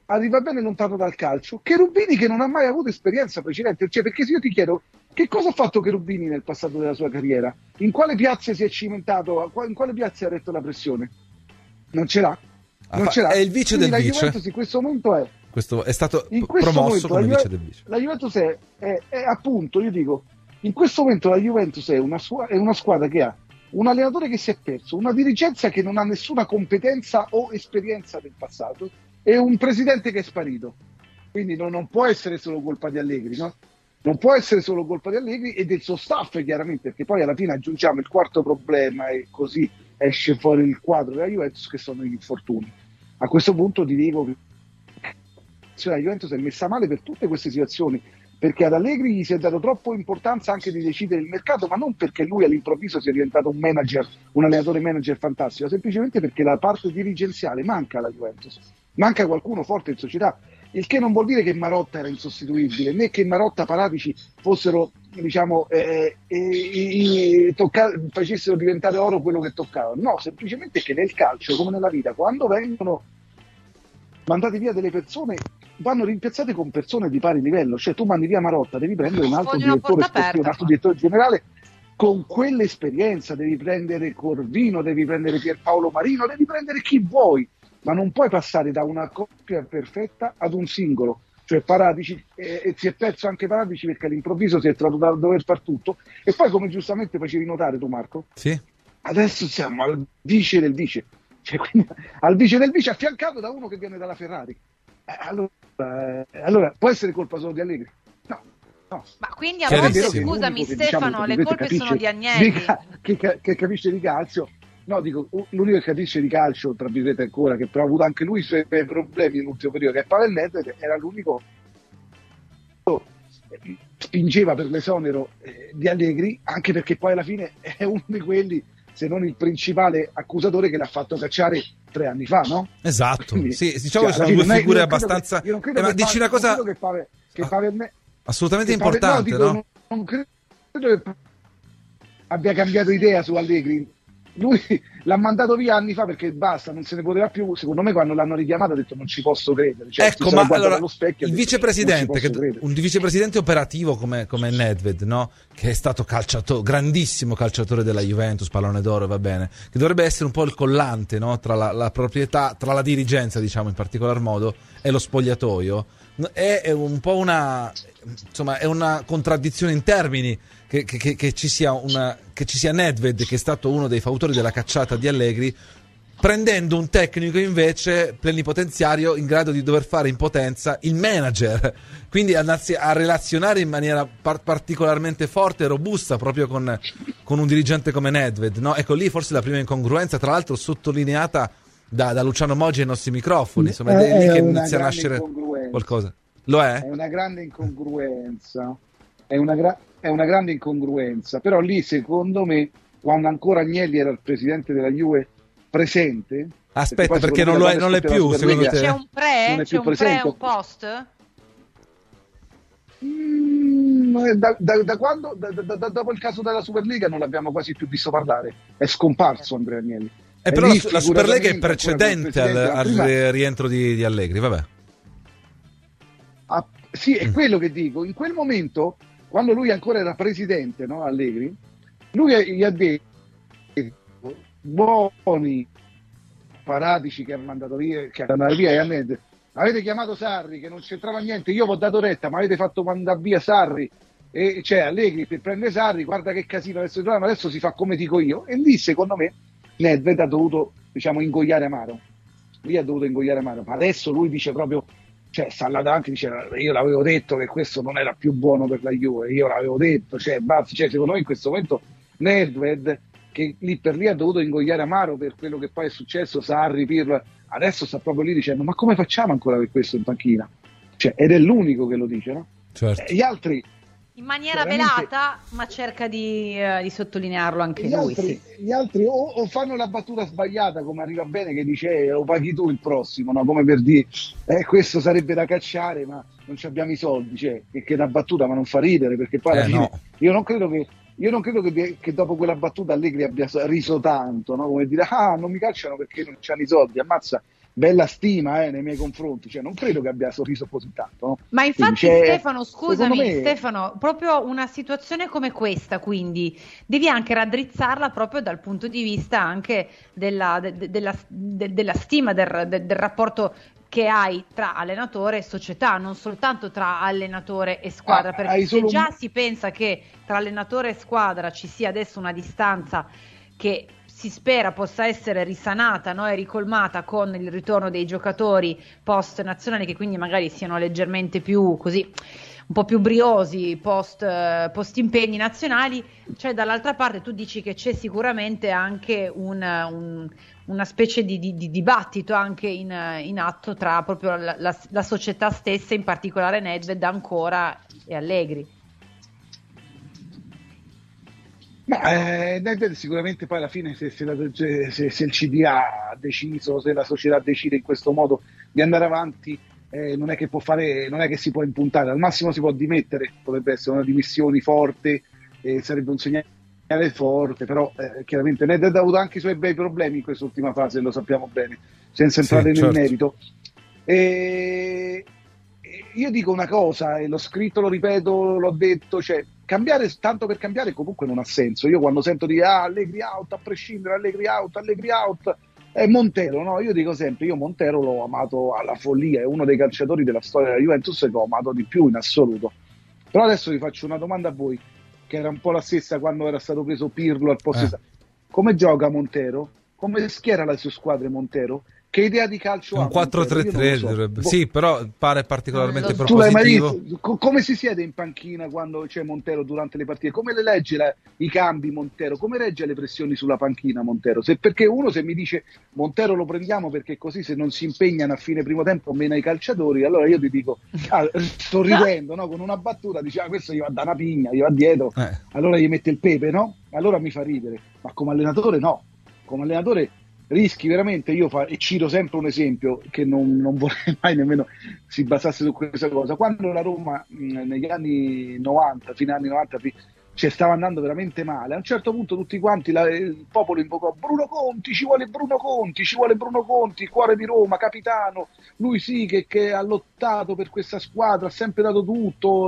arriva bene lontano dal calcio. Cherubini che non ha mai avuto esperienza precedente, cioè, perché se io ti chiedo che cosa ha fatto Cherubini nel passato della sua carriera, in quale piazza si è cimentato, in quale piazza ha retto la pressione? Non ce l'ha. Non ce l'ha. È il vice del vice. Juventus in questo momento è stato promosso come vice del vice. La Juventus è appunto, io dico, in questo momento la Juventus è una squadra che ha un allenatore che si è perso, una dirigenza che non ha nessuna competenza o esperienza del passato e un presidente che è sparito. Quindi non può essere solo colpa di Allegri, no? Non può essere solo colpa di Allegri e del suo staff, chiaramente, perché poi alla fine aggiungiamo il quarto problema e così esce fuori il quadro della Juventus, che sono gli infortuni. A questo punto ti dico che la Juventus è messa male per tutte queste situazioni, perché ad Allegri gli si è dato troppo importanza anche di decidere il mercato, ma non perché lui all'improvviso sia diventato un allenatore manager fantastico, semplicemente perché la parte dirigenziale manca alla Juventus, manca qualcuno forte in società, il che non vuol dire che Marotta era insostituibile, né che Marotta, Paratici fossero, diciamo, facessero diventare oro quello che toccavano. No, semplicemente che nel calcio, come nella vita, quando vengono mandati via delle persone, vanno rimpiazzate con persone di pari livello. Cioè, tu mandi via Marotta, devi prendere un altro direttore sportivo, un altro direttore generale con quell'esperienza, devi prendere Corvino, devi prendere Pierpaolo Marino, devi prendere chi vuoi, ma non puoi passare da una coppia perfetta ad un singolo. Cioè Paratici, e si è perso anche Paratici perché all'improvviso si è trovato a dover far tutto. E poi, come giustamente facevi notare tu, Marco, sì, adesso siamo al vice del vice, cioè, quindi, al vice del vice affiancato da uno che viene dalla Ferrari. Allora può essere colpa solo di Allegri? No. Ma quindi a volte, scusami Stefano, le colpe sono di Agnelli che capisce di calcio. No, dico, l'unico che capisce di calcio, tra virgolette ancora, che però ha avuto anche lui i suoi problemi nell'ultimo periodo, che è Pavel Nedved, era l'unico che spingeva per l'esonero di Allegri, anche perché poi alla fine è uno di quelli, se non il principale accusatore, che l'ha fatto cacciare 3 anni fa, no? Esatto. Quindi, sì, diciamo che sono due figure abbastanza... ma dici una cosa assolutamente importante, no? Non credo che abbia cambiato idea su Allegri. Lui l'ha mandato via anni fa perché basta, non se ne poteva più. Secondo me, quando l'hanno richiamato, ha detto non ci posso credere. Cioè, ecco, ma allora il vicepresidente, un vicepresidente operativo come Nedved, no? Che è stato grandissimo calciatore della Juventus, pallone d'oro, va bene, che dovrebbe essere un po' il collante, no? Tra la proprietà, tra la dirigenza, diciamo, in particolar modo, e lo spogliatoio. È un po' una contraddizione in termini che ci sia Nedved, che è stato uno dei fautori della cacciata di Allegri, prendendo un tecnico invece plenipotenziario in grado di dover fare in potenza il manager, quindi andarsi a relazionare in maniera particolarmente forte e robusta proprio con un dirigente come Nedved, no? Ecco, lì forse la prima incongruenza, tra l'altro sottolineata da Luciano Moggi ai nostri microfoni, insomma, è lì che inizia a nascere qualcosa. Lo è? È una grande incongruenza, è una grande incongruenza, però lì, secondo me, quando ancora Agnelli era il presidente della Juve presente... Aspetta, perché non l'è più, secondo te? C'è un pre? C'è un pre e un post? Da quando? Dopo il caso della Superlega non l'abbiamo quasi più visto parlare, è scomparso Andrea Agnelli. Però la Superlega è precedente al rientro di Allegri, vabbè. Sì, è quello che dico. In quel momento, quando lui ancora era presidente, no, Allegri, lui gli ha detto: buoni Paratici, che ha mandato via, che andava via, e a me, avete chiamato Sarri che non c'entrava niente, io vi ho dato retta, ma avete fatto mandare via Sarri, e cioè Allegri per prendere Sarri, guarda che casino adesso si fa come dico io. E lì, secondo me, Nedved ha dovuto, diciamo, ingoiare amaro. Ma adesso lui dice proprio, cioè sta là davanti, dice: io l'avevo detto che questo non era più buono per la Juve, io l'avevo detto, cioè secondo me in questo momento Nedved, che lì per lì ha dovuto ingoiare amaro per quello che poi è successo, Sarri, Pirlo, adesso sta proprio lì dicendo: ma come facciamo ancora per questo in panchina? Cioè, ed è l'unico che lo dice, no? Certo. Gli altri in maniera velata, ma cerca di sottolinearlo anche lui. Gli altri o fanno la battuta sbagliata, come arriva bene, che dice lo paghi tu il prossimo, no? Come per dire questo sarebbe da cacciare, ma non ci abbiamo i soldi, cioè, che è una battuta, ma non fa ridere, perché poi alla fine no. Io non credo che dopo quella battuta Allegri abbia riso tanto, no? Come dire: non mi cacciano perché non c'hanno i soldi, ammazza, bella stima nei miei confronti, cioè non credo che abbia sorriso così tanto, no? Ma infatti Stefano, scusami, Stefano, proprio una situazione come questa, quindi devi anche raddrizzarla proprio dal punto di vista anche della stima, del rapporto che hai tra allenatore e società, non soltanto tra allenatore e squadra, perché se già si pensa che tra allenatore e squadra ci sia adesso una distanza che si spera possa essere risanata, no, e ricolmata con il ritorno dei giocatori post nazionali, che quindi magari siano leggermente più così, un po' più briosi post impegni nazionali, cioè dall'altra parte tu dici che c'è sicuramente anche una specie di dibattito anche in atto tra proprio la società stessa, in particolare Nedved ancora e Allegri. Ma sicuramente poi alla fine se il CDA ha deciso, se la società decide in questo modo di andare avanti, non è che può fare, non è che si può impuntare, al massimo si può dimettere, potrebbe essere una dimissione forte, sarebbe un segnale forte, però chiaramente Nedved ha avuto anche i suoi bei problemi in quest'ultima fase, lo sappiamo bene, senza entrare nel merito. Io dico una cosa, e l'ho scritto, lo ripeto, l'ho detto, cioè cambiare tanto per cambiare comunque non ha senso. Io quando sento di Allegri out, a prescindere, Allegri out, Montero, no? Io dico sempre, io Montero l'ho amato alla follia, è uno dei calciatori della storia della Juventus che ho amato di più in assoluto. Però adesso vi faccio una domanda a voi, che era un po' la stessa quando era stato preso Pirlo al posto. Come gioca Montero? Come schiera le sue squadre Montero? Che idea di calcio ha? Un 4-3-3 sì, però pare particolarmente propositivo. Tu l'hai mai visto? Come si siede in panchina quando c'è Montero durante le partite? Come le legge i cambi Montero? Come regge le pressioni sulla panchina Montero? Perché se mi dice Montero lo prendiamo perché così se non si impegnano a fine primo tempo meno i calciatori, allora io ti dico, sto ridendo, no? Con una battuta, dice questo gli va da una pigna, gli va dietro, allora gli mette il pepe, no? Allora mi fa ridere, ma come allenatore no, come allenatore rischi veramente. E cito sempre un esempio che non vorrei mai nemmeno si basasse su questa cosa. Quando la Roma negli anni 90, fine anni 90, stava andando veramente male, a un certo punto tutti quanti il popolo invocò Bruno Conti, ci vuole Bruno Conti, cuore di Roma, capitano, lui sì che ha lottato per questa squadra, ha sempre dato tutto,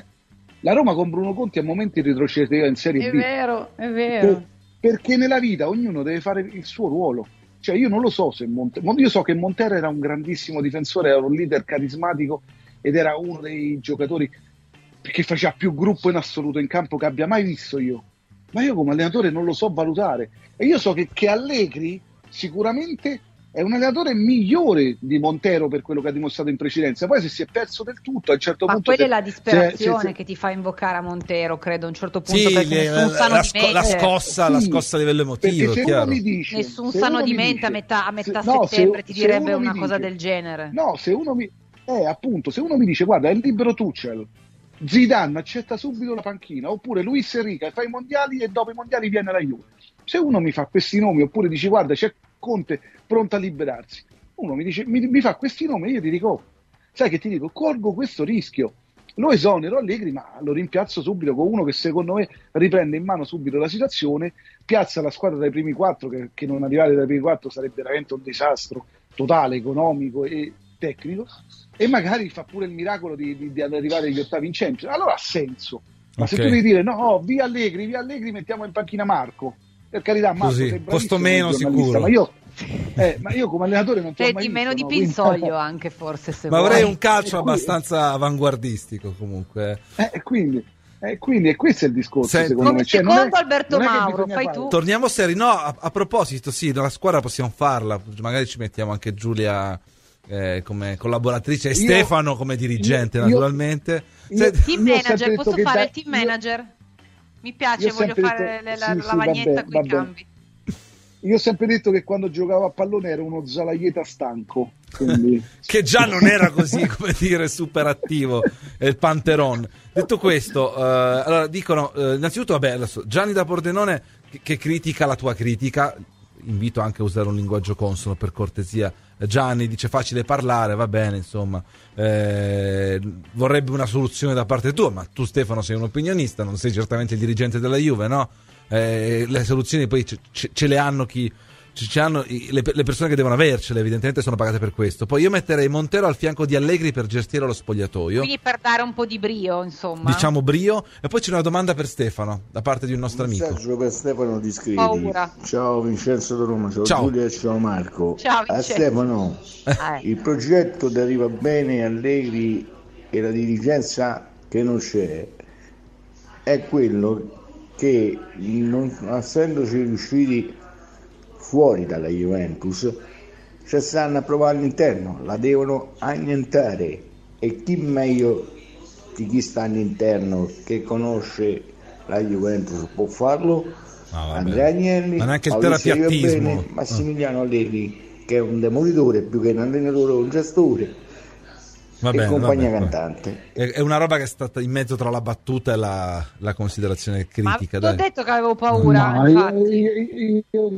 la Roma con Bruno Conti a momenti retrocedeva in Serie B. È vero. Perché nella vita ognuno deve fare il suo ruolo. Cioè io non lo so se io so che Montero era un grandissimo difensore, era un leader carismatico ed era uno dei giocatori che faceva più gruppo in assoluto in campo che abbia mai visto io. Ma io come allenatore non lo so valutare. E io so che Allegri sicuramente è un allenatore migliore di Montero per quello che ha dimostrato in precedenza. Poi se si è perso del tutto a un certo punto... Ma quella è la disperazione che ti fa invocare a Montero, credo, a un certo punto, perché nessun sano di mente. La scossa a livello emotivo, chiaro. Nessun sano di mente a metà settembre ti direbbe una cosa del genere. No, se uno mi dice guarda, è libero Tuchel, Zidane accetta subito la panchina, oppure Luis Enrique fa i mondiali e dopo i mondiali viene la Juve. Se uno mi fa questi nomi, oppure dice guarda c'è Conte pronto a liberarsi, uno mi dice mi fa questi nomi, io ti dico sai che ti dico, colgo questo rischio, lo esonero Allegri, ma lo rimpiazzo subito con uno che secondo me riprende in mano subito la situazione, piazza la squadra dai primi 4, che non arrivare dai primi 4 sarebbe veramente un disastro totale, economico e tecnico, e magari fa pure il miracolo di arrivare agli ottavi in Champions. Allora ha senso. Ma se tu devi dire no, via Allegri, mettiamo in panchina Marco, per carità, Marco sei costo meno sicuro, ma io come allenatore non ti ho mai visto, meno di Pinsoglio quindi... anche forse se ma vuoi. Vorrei un calcio abbastanza avanguardistico comunque, quindi questo è il discorso, secondo me. Secondo Alberto Mauro, fai tu. Torniamo seri. No, a proposito, sì, nella squadra possiamo farla, magari ci mettiamo anche Giulia come collaboratrice e Stefano come dirigente, naturalmente. Team manager, posso fare il team manager? Mi piace, voglio fare la lavagnetta con i cambi. Io ho sempre detto che quando giocavo a pallone era uno Zalaieta stanco, quindi... che già non era così, come dire, super attivo, il Panteron. Detto questo, allora dicono, innanzitutto, adesso, Gianni da Pordenone che critica la tua critica, invito anche a usare un linguaggio consono per cortesia. Gianni dice facile parlare, va bene, insomma, vorrebbe una soluzione da parte tua, ma tu Stefano sei un opinionista, non sei certamente il dirigente della Juve, no? Le soluzioni poi ce le hanno chi ci hanno le persone che devono avercele, evidentemente sono pagate per questo. Poi io metterei Montero al fianco di Allegri per gestire lo spogliatoio, quindi per dare un po' di brio, insomma, diciamo brio. E poi c'è una domanda per Stefano da parte di un nostro amico. Messaggio per Stefano di Scrivi. Paura. Ciao Vincenzo da Roma, ciao Giulia e ciao Marco. Ciao a Stefano, il progetto deriva bene Allegri e la dirigenza che non c'è è quello che, non essendoci riusciti fuori dalla Juventus, ci stanno a provare all'interno, la devono annientare, e chi meglio di chi sta all'interno che conosce la Juventus può farlo? Andrea Agnelli, ma neanche il terapiattismo, Massimiliano Allegri, che è un demolitore più che un allenatore o un gestore, e compagnia cantante. È una roba che è stata in mezzo tra la battuta e la considerazione critica. Ma ho detto che avevo paura. No, io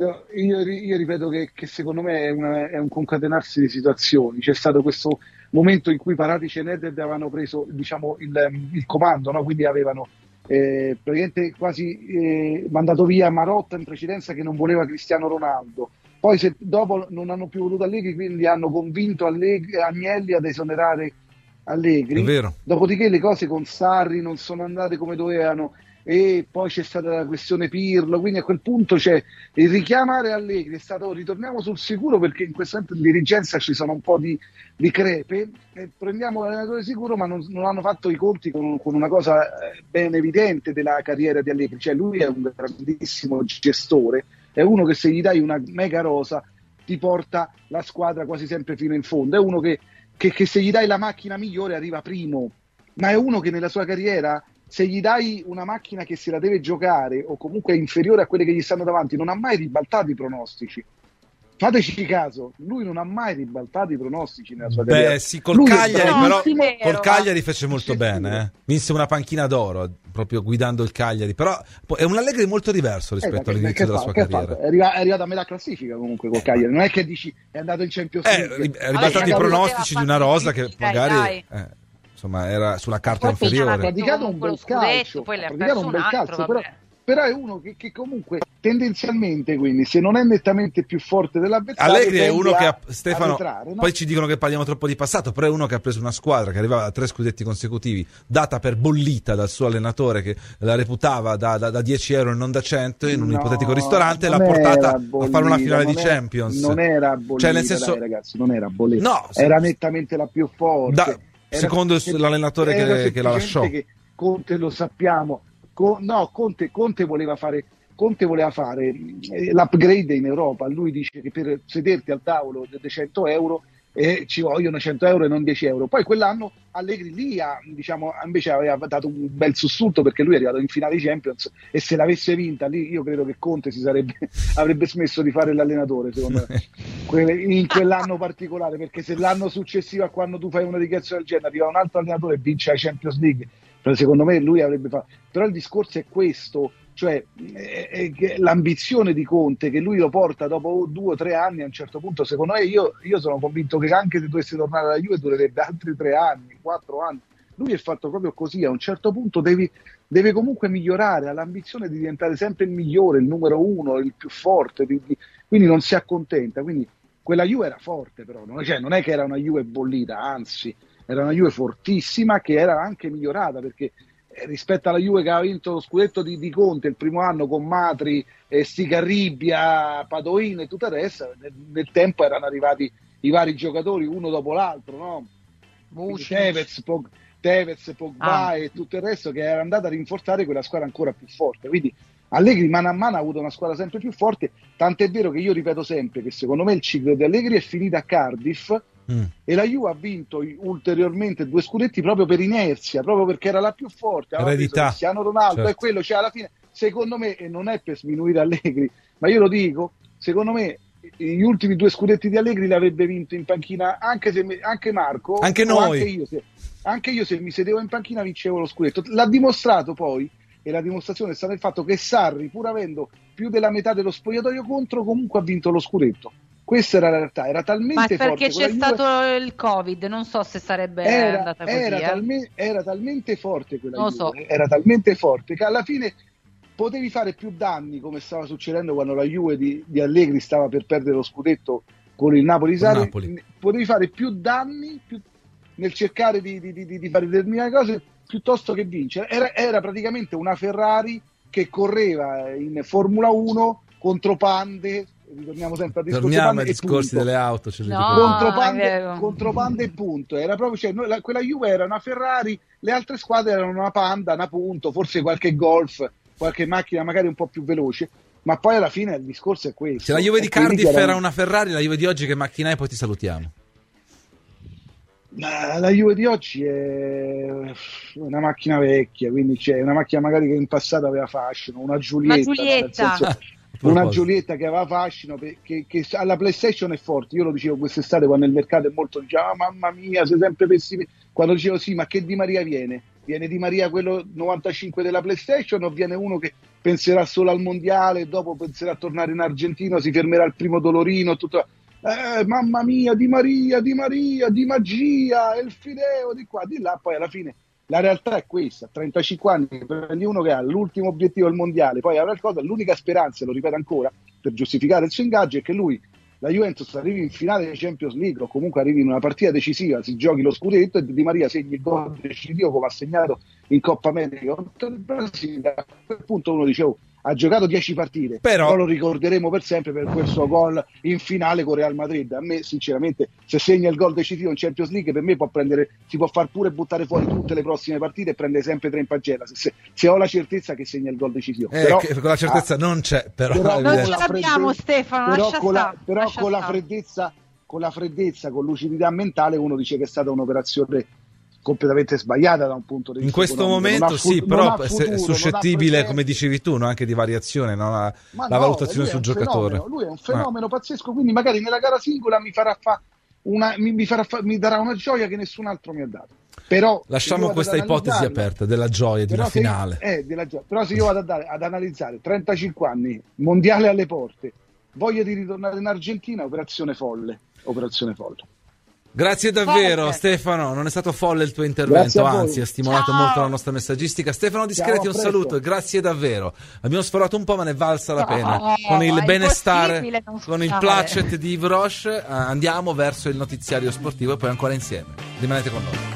ripeto che secondo me è un concatenarsi di situazioni. C'è stato questo momento in cui Paratici e Nedved avevano preso, diciamo, il comando, no? Quindi avevano praticamente quasi mandato via Marotta in precedenza, che non voleva Cristiano Ronaldo. Poi dopo non hanno più voluto Allegri, quindi hanno convinto Agnelli ad esonerare Allegri. È vero. Dopodiché le cose con Sarri non sono andate come dovevano, e poi c'è stata la questione Pirlo, quindi a quel punto c'è il richiamare Allegri, è stato ritorniamo sul sicuro, perché in questo momento in dirigenza ci sono un po' di crepe, e prendiamo l'allenatore sicuro, ma non hanno fatto i conti con una cosa ben evidente della carriera di Allegri, cioè lui è un grandissimo gestore, è uno che se gli dai una mega rosa ti porta la squadra quasi sempre fino in fondo, è uno che se gli dai la macchina migliore arriva primo, ma è uno che nella sua carriera, se gli dai una macchina che se la deve giocare o comunque è inferiore a quelle che gli stanno davanti, non ha mai ribaltato i pronostici. Fateci caso, lui non ha mai ribaltato i pronostici nella sua carriera. Beh sì, col Cagliari però col Cagliari fece molto bene, vinse una panchina d'oro proprio guidando il Cagliari, però è un Allegri molto diverso rispetto all'inizio della sua carriera. È arrivato a metà classifica comunque col Cagliari, non è che dici è andato in Champions League. È ribaltato i pronostici di una rosa che magari insomma era sulla carta inferiore. Ha praticato un bel calcio, però è uno che comunque tendenzialmente, quindi se non è nettamente più forte dell'avversario, Allegri è uno che Stefano ritrare, no? Poi ci dicono che parliamo troppo di passato, però è uno che ha preso una squadra che arrivava a 3 scudetti consecutivi, data per bollita dal suo allenatore che la reputava da 10 euro e non da 100 in un ipotetico ristorante, e l'ha portata a fare una finale di Champions. Non era bollita, cioè, nel senso, dai, ragazzi, non era bollita, no, era nettamente la più forte. Secondo l'allenatore che la lasciò. Che Conte lo sappiamo. Conte voleva fare l'upgrade in Europa. Lui dice che per sederti al tavolo dei 100 euro ci vogliono 100 euro e non 10 euro. Poi quell'anno Allegri lì invece aveva dato un bel sussulto, perché lui è arrivato in finale di Champions, e se l'avesse vinta lì io credo che Conte avrebbe smesso di fare l'allenatore, secondo me, in quell'anno particolare, perché se l'anno successivo a quando tu fai una dichiarazione del genere arriva un altro allenatore e vince la Champions League, secondo me lui avrebbe fatto. Però il discorso è questo, cioè l'ambizione di Conte, che lui lo porta dopo 2 o 3 anni. A un certo punto, secondo me, io sono convinto che anche se dovesse tornare alla Juve durerebbe altri 3 anni, 4 anni. Lui è fatto proprio così, a un certo punto deve comunque migliorare, ha l'ambizione di diventare sempre il migliore, il numero 1, il più forte, quindi non si accontenta. Quindi quella Juve era forte, però non è che era una Juve bollita, anzi era una Juve fortissima, che era anche migliorata, perché rispetto alla Juve che aveva vinto lo scudetto di Conte il primo anno con Matri, Stigarribia, Padoin e tutto il resto, nel tempo erano arrivati i vari giocatori uno dopo l'altro, no? Tevez, Pogba e tutto il resto, che era andato a rinforzare quella squadra ancora più forte. Quindi Allegri mano a mano ha avuto una squadra sempre più forte, tant'è vero che io ripeto sempre che secondo me il ciclo di Allegri è finito a Cardiff, e la Juve ha vinto ulteriormente 2 scudetti proprio per inerzia, proprio perché era la più forte, Cristiano Ronaldo, certo. E quello, cioè, alla fine, secondo me, e non è per sminuire Allegri, ma io lo dico, secondo me gli ultimi 2 scudetti di Allegri li avrebbe vinto in panchina anche Marco, anche noi, anche io se mi sedevo in panchina vincevo lo scudetto. L'ha dimostrato poi, e la dimostrazione è stata il fatto che Sarri, pur avendo più della metà dello spogliatoio contro, comunque ha vinto lo scudetto. Questa era la realtà, era talmente forte. Ma perché c'è stato il Covid, non so se sarebbe andata così. Era talmente forte quella Juve, era talmente forte che alla fine potevi fare più danni, come stava succedendo quando la Juve di Allegri stava per perdere lo scudetto con il Napoli. Potevi fare più danni nel cercare di fare determinate cose piuttosto che vincere. Era praticamente una Ferrari che correva in Formula 1 contro Pande. Ritorniamo sempre ai discorsi delle auto, contro Pande e punto. Era proprio, quella Juve era una Ferrari, le altre squadre erano una Panda, una Punto, forse qualche Golf, qualche macchina magari un po' più veloce, ma poi alla fine il discorso è questo. Se la Juve di Cardiff era una Ferrari, la Juve di oggi che macchina è? Poi ti salutiamo. La Juve di oggi è una macchina vecchia, quindi c'è una macchina magari che in passato aveva fascino, una Giulietta. Una Giulietta che aveva fascino, che alla PlayStation è forte. Io lo dicevo quest'estate quando il mercato è molto, diceva mamma mia, sei sempre pessimistico. Quando dicevo sì, ma che Di Maria viene? Viene Di Maria quello 95 della PlayStation, o viene uno che penserà solo al mondiale, dopo penserà a tornare in Argentina, si fermerà al primo dolorino, tutto. Mamma mia, Di Maria, Di magia, il Fideo di qua, di là. Poi alla fine la realtà è questa: a 35 anni prendi uno che ha l'ultimo obiettivo al mondiale, poi avrà qualcosa, l'unica speranza, lo ripeto ancora, per giustificare il suo ingaggio, è che lui, la Juventus, arrivi in finale di Champions League o comunque arrivi in una partita decisiva, si giochi lo scudetto e Di Maria segni il gol decisivo come ha segnato in Coppa America contro il Brasile. A quel punto uno dice ha giocato 10 partite, però lo ricorderemo per sempre per quel suo gol in finale con Real Madrid. A me sinceramente, se segna il gol decisivo in Champions League, per me si può far pure buttare fuori tutte le prossime partite e prendere sempre 3 in pagella, se ho la certezza che segna il gol decisivo. Però con la certezza non c'è, però non ce l'abbiamo, Stefano, però con la freddezza, con lucidità mentale, uno dice che è stata un'operazione completamente sbagliata da un punto di vista in questo economico. momento sì, però è suscettibile, come dicevi tu, no? Anche di variazione, no? La valutazione sul giocatore. Lui è un fenomeno pazzesco, quindi magari nella gara singola mi darà una gioia che nessun altro mi ha dato. Però lasciamo questa ipotesi aperta della gioia di una finale. Però se io vado ad analizzare 35 anni, mondiale alle porte, voglia di ritornare in Argentina, operazione folle. Grazie davvero Stefano, non è stato folle il tuo intervento, anzi ha stimolato molto la nostra messaggistica. Stefano Discreti, un saluto e grazie davvero. Abbiamo sforato un po', ma ne valsa la pena. Con il benestare, con il placet di Yves Roche, andiamo verso il notiziario sportivo e poi ancora insieme. Rimanete con noi.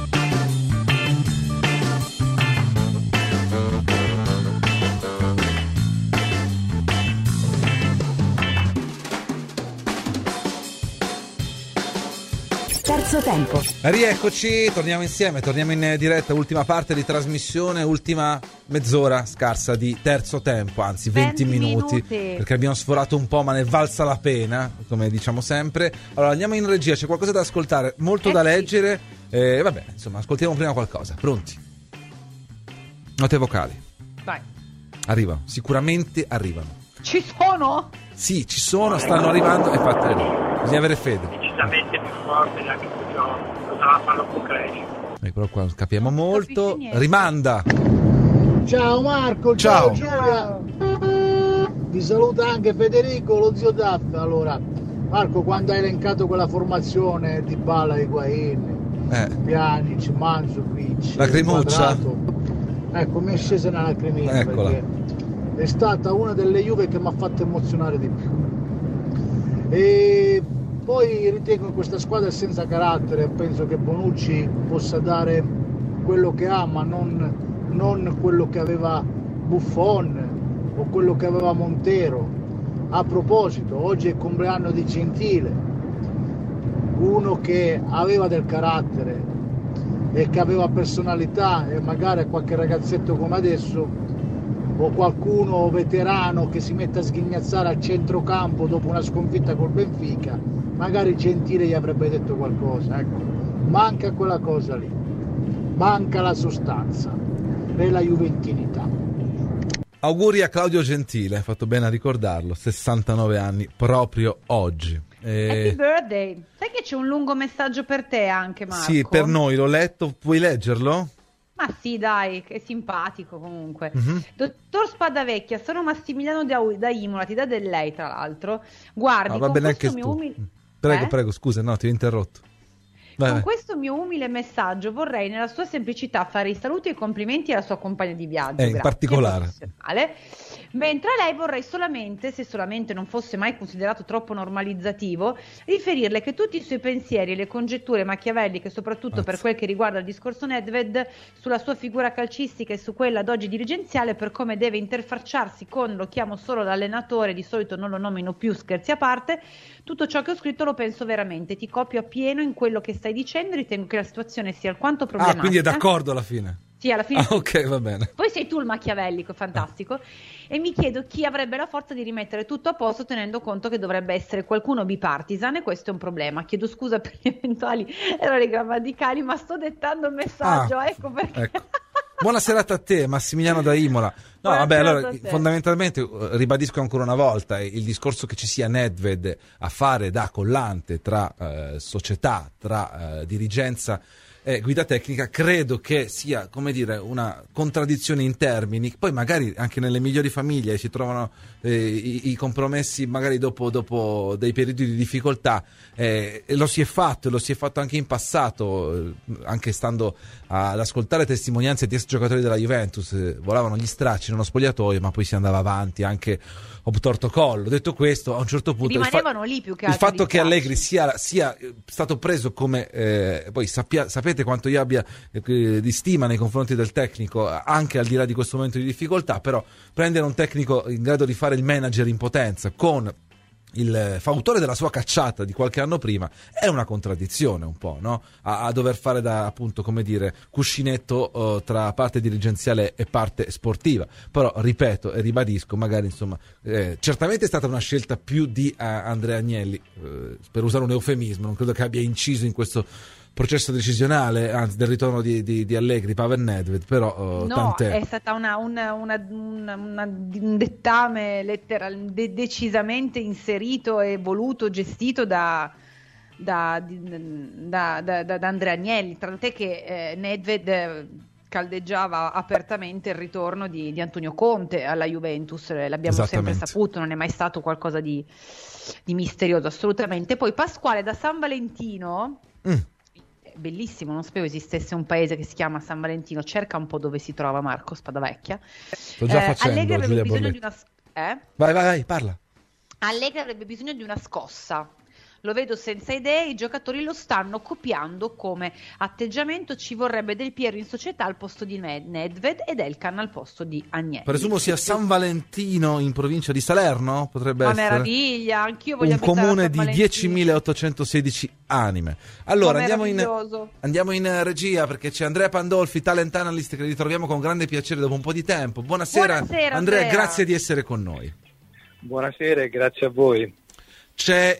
Terzo tempo. Rieccoci, torniamo insieme, torniamo in diretta, ultima parte di trasmissione, ultima mezz'ora scarsa di terzo tempo, anzi 20 minuti, perché abbiamo sforato un po', ma ne valsa la pena, come diciamo sempre. Allora andiamo in regia, c'è qualcosa da ascoltare, molto da leggere, va bene, insomma, ascoltiamo prima qualcosa. Pronti? Note vocali. Vai. Arrivano, sicuramente arrivano. Ci sono? Sì, ci sono, stanno arrivando, e infatti bisogna avere fede. Decisamente più forte di anche questo gioco, cosa la fanno più crescere. Però qua capiamo molto. Rimanda. Ciao Marco, ciao Giulia. Vi saluta anche Federico, lo zio Daff. Allora, Marco, quando hai elencato quella formazione di Dybala, Higuain, Pjanic, Mandzukic, Lacrimuccia, ecco, mi è scesa una lacrimina. Eccola. Perché è stata una delle Juve che mi ha fatto emozionare di più. E poi ritengo che questa squadra è senza carattere, penso che Bonucci possa dare quello che ha, ma non quello che aveva Buffon o quello che aveva Montero. A proposito, oggi è il compleanno di Gentile, uno che aveva del carattere e che aveva personalità, e magari a qualche ragazzetto come adesso o qualcuno veterano che si mette a sghignazzare al centrocampo dopo una sconfitta col Benfica, magari Gentile gli avrebbe detto qualcosa. Ecco, manca quella cosa lì, manca la sostanza e la juventinità. Auguri a Claudio Gentile, hai fatto bene a ricordarlo, 69 anni proprio oggi. Happy birthday. Sai che c'è un lungo messaggio per te anche, Marco? Sì, per noi, l'ho letto, puoi leggerlo? Ma sì, dai, è simpatico comunque. Dottor Spadavecchia, sono Massimiliano da Imola, ti dà del lei tra l'altro. Guardi, va bene anche tu. Prego, scusa, no, ti ho interrotto. Con questo mio umile messaggio vorrei nella sua semplicità fare i saluti e i complimenti alla sua compagna di viaggio, in particolare. Mentre a lei vorrei solamente, se solamente non fosse mai considerato troppo normalizzativo, riferirle che tutti i suoi pensieri e le congetture machiavelliche, soprattutto per quel che riguarda il discorso Nedved, sulla sua figura calcistica e su quella ad oggi dirigenziale, per come deve interfacciarsi con, lo chiamo solo l'allenatore, di solito non lo nomino più, scherzi a parte, tutto ciò che ho scritto lo penso veramente, ti copio appieno in quello che stai dicendo, ritengo che la situazione sia alquanto problematica. Quindi è d'accordo alla fine? Sì, alla fine. Ok, va bene. Poi sei tu il machiavellico, fantastico. E mi chiedo chi avrebbe la forza di rimettere tutto a posto tenendo conto che dovrebbe essere qualcuno bipartisan, e questo è un problema. Chiedo scusa per gli eventuali errori grammaticali, ma sto dettando il messaggio, ecco perché. Ecco. Buona serata a te, Massimiliano da Imola. No, vabbè, allora fondamentalmente ribadisco ancora una volta il discorso che ci sia Nedved a fare da collante tra società, tra dirigenza e guida tecnica, credo che sia, come dire, una contraddizione in termini. Poi magari anche nelle migliori famiglie si trovano i compromessi magari dopo dei periodi di difficoltà, e lo si è fatto anche in passato, anche stando ad ascoltare testimonianze di ex giocatori della Juventus, volavano gli stracci nello spogliatoio, ma poi si andava avanti anche obtorto collo. Detto questo, a un certo punto rimanevano lì più che altro. Il fatto che Allegri sia stato preso come poi sapete quanto io abbia di stima nei confronti del tecnico, anche al di là di questo momento di difficoltà, però prendere un tecnico in grado di fare il manager in potenza con il fautore della sua cacciata di qualche anno prima è una contraddizione un po', no? A dover fare da, appunto, come dire, cuscinetto tra parte dirigenziale e parte sportiva. Però ripeto e ribadisco, magari insomma certamente è stata una scelta più di Andrea Agnelli, per usare un eufemismo, non credo che abbia inciso in questo processo decisionale, anzi del ritorno di Allegri, Pavel Nedved, però tant'è. È stata un dettame decisamente inserito e voluto, gestito da Andrea Agnelli, tant'è che Nedved caldeggiava apertamente il ritorno di Antonio Conte alla Juventus, l'abbiamo sempre saputo, non è mai stato qualcosa di misterioso, assolutamente. Poi Pasquale da San Valentino, bellissimo, non sapevo esistesse un paese che si chiama San Valentino, cerca un po' dove si trova, Marco Spadavecchia. Sto già facendo, Allegri avrebbe bisogno di una vai, parla. Allegri avrebbe bisogno di una scossa. Lo vedo senza idee, i giocatori lo stanno copiando come atteggiamento, ci vorrebbe Del Piero in società al posto di Nedved ed Elkan al posto di Agnelli. Presumo sia San Valentino in provincia di Salerno, potrebbe essere. Meraviglia, anch'io voglio abitare un comune di 10.816 anime. Allora andiamo in regia perché c'è Andrea Pandolfi, talent analyst, che ritroviamo con grande piacere dopo un po' di tempo. Buonasera Andrea, grazie di essere con noi. Buonasera e grazie a voi. C'è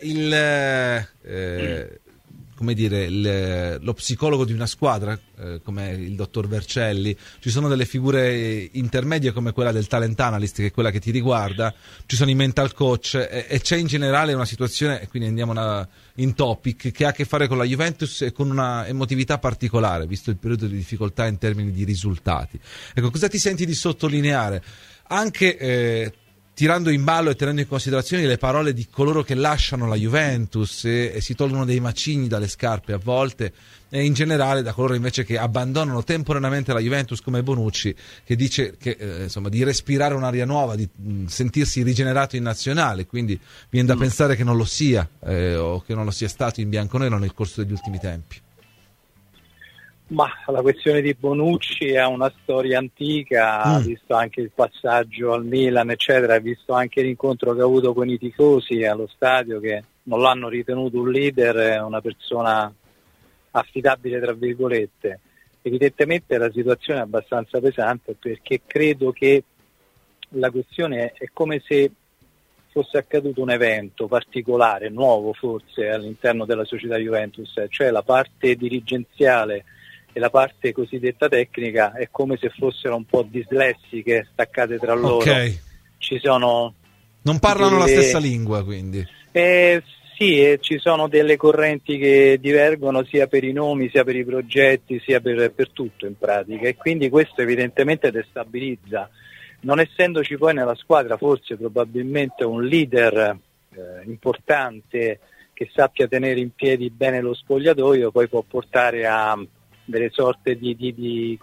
lo psicologo di una squadra, come il dottor Vercelli, ci sono delle figure intermedie come quella del talent analyst, che è quella che ti riguarda, ci sono i mental coach e c'è in generale una situazione, e quindi andiamo in topic, che ha a che fare con la Juventus e con una emotività particolare, visto il periodo di difficoltà in termini di risultati. Ecco, cosa ti senti di sottolineare? Anche tirando in ballo e tenendo in considerazione le parole di coloro che lasciano la Juventus e si tolgono dei macigni dalle scarpe a volte, e in generale da coloro invece che abbandonano temporaneamente la Juventus, come Bonucci, che dice che insomma, di respirare un'aria nuova, di sentirsi rigenerato in nazionale, quindi viene da pensare che non lo sia o che non lo sia stato in bianconero nel corso degli ultimi tempi. Ma la questione di Bonucci è una storia antica, ha visto anche il passaggio al Milan, eccetera, ha visto anche l'incontro che ha avuto con i tifosi allo stadio, che non l'hanno ritenuto un leader, una persona affidabile, tra virgolette. Evidentemente la situazione è abbastanza pesante, perché credo che la questione è come se fosse accaduto un evento particolare, nuovo forse, all'interno della società Juventus, cioè la parte dirigenziale e la parte cosiddetta tecnica è come se fossero un po' dislessiche, staccate tra loro. Ok. Non parlano la stessa lingua, quindi. Sì, ci sono delle correnti che divergono sia per i nomi, sia per i progetti, sia per tutto in pratica, e quindi questo evidentemente destabilizza. Non essendoci poi nella squadra forse probabilmente un leader importante che sappia tenere in piedi bene lo spogliatoio poi può portare a delle sorte di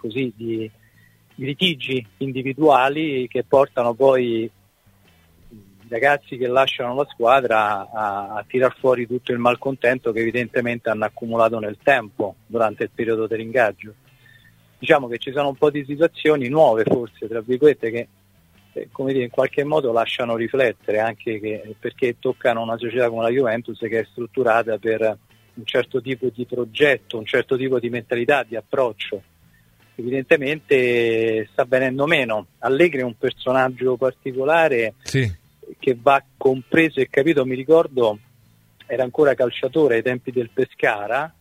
litigi individuali che portano poi i ragazzi che lasciano la squadra a tirar fuori tutto il malcontento che evidentemente hanno accumulato nel tempo durante il periodo dell'ingaggio. Diciamo che ci sono un po' di situazioni nuove, forse, tra virgolette, che come dire, in qualche modo lasciano riflettere, anche perché toccano una società come la Juventus che è strutturata per un certo tipo di progetto, un certo tipo di mentalità, di approccio. Evidentemente sta venendo meno. Allegri è un personaggio particolare, sì, che va compreso e capito. Mi ricordo, era ancora calciatore ai tempi del Pescara,